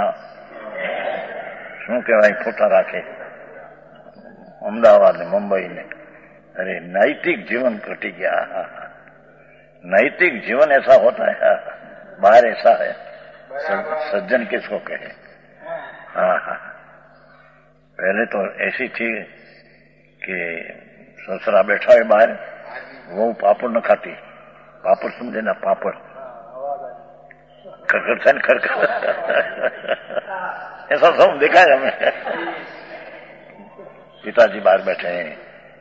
शू कहवाय फोटा राखे अमदावाद ने मुंबई ने अरे नैतिक जीवन कटी गया नैतिक जीवन ऐसा होता है बाहर ऐसा है सज्जन किसको कहे हाँ हाँ पहले तो ऐसी थी कि ससुरा बैठा है बाहर वो पापड़ न खाती पापड़ समझे ना पापड़ खरखर था खरखर ऐसा सब देखा है हमें पिताजी बाहर बैठे हैं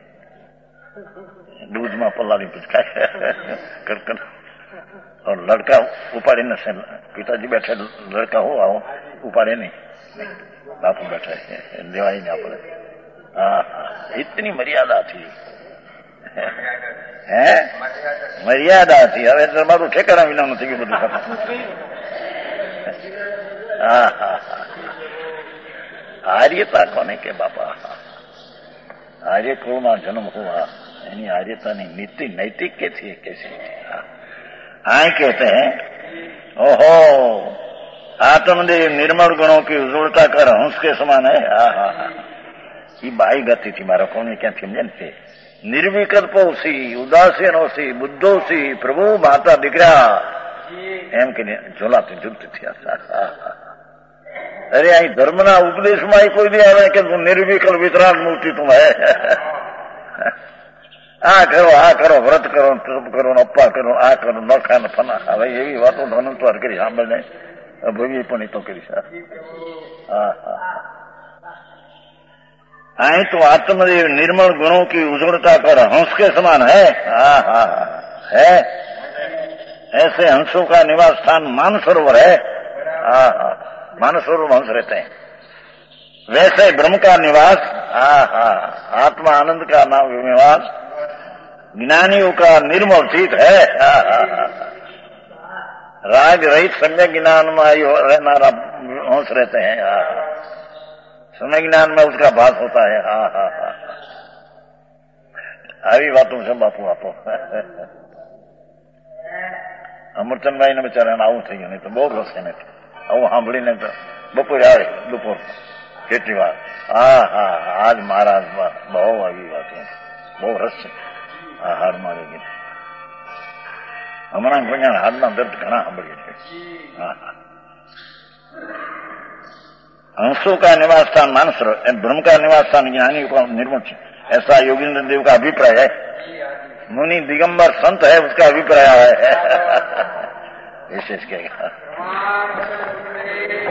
दूध में पल्ला नहीं पिचका खरखर और लड़का उपाड़े न से पिताजी बैठे लड़का हो आओ उपाड़े नहीं बापू बैठे दिवाई नहीं पड़े इतनी मर्यादा थी है मर्यादा थी હવે તમારું ઠેકાણા વિના નથી કે બધું ખતમ आर्यता कोने के बापा आर्य कुल में जन्म हुआ यानी आर्यता नीति नैतिक के थी कैसी हाँ कहते हैं ओहो आत्मदेव निर्मल गुणों की उज्ज्वलता कर हंस के समान है ये बाई गति थी मारा कौन क्या थी थे निर्विकल्पो सी उदासीनो सी बुद्धो सी प्रभु माता दिकरा एम के झोलाती जुलती थी अरे आई धर्म ना उपदेश में आई कोई भी आवे कि निर्विकल्प वितराग मूर्ति तुम है आ करो व्रत करो तप करो अप्पा करो आ करो न खा न फना હવે એવી વાતો ધનંત વાર કરી સાંભળને ભવી પણ તો કરી आई तो आत्मदेव निर्मल गुणों की उज्ज्वलता कर हंस के समान है है ऐसे हंसों का निवास स्थान मानसरोवर है। मानसरोवर हंस रहते हैं। वैसे ब्रह्म का निवास आत्मा आनंद का नाम निवास ज्ञानियों का निर्मल चित है। राग रहित सम्यक ज्ञान में रहना हंस रहते हैं। सम्यक ज्ञान में उसका भास होता है। આવી વાતો છે બાપુ આપો। અમરચંદભાઈ ને બિચારાને આવું થઈ ગયું, નહીં તો બહુ રસ એને આવું સાંભળીને તો બપોરે આવે બપોર કેટલી વાર આજ મહારાજ બહુ આવી વાતો, બહુ રસ છે આ હાડ મારી ગઈ। હમણાં પણ હાડના દર્દ ઘણા સાંભળીએ છીએ। हंसों का निवास स्थान मानस ब्रह्म का निवास स्थान ज्ञानियों का निर्मल है, ऐसा योगेंद्र देव का अभिप्राय है। मुनि दिगंबर संत है, उसका अभिप्राय है। विशेष क्या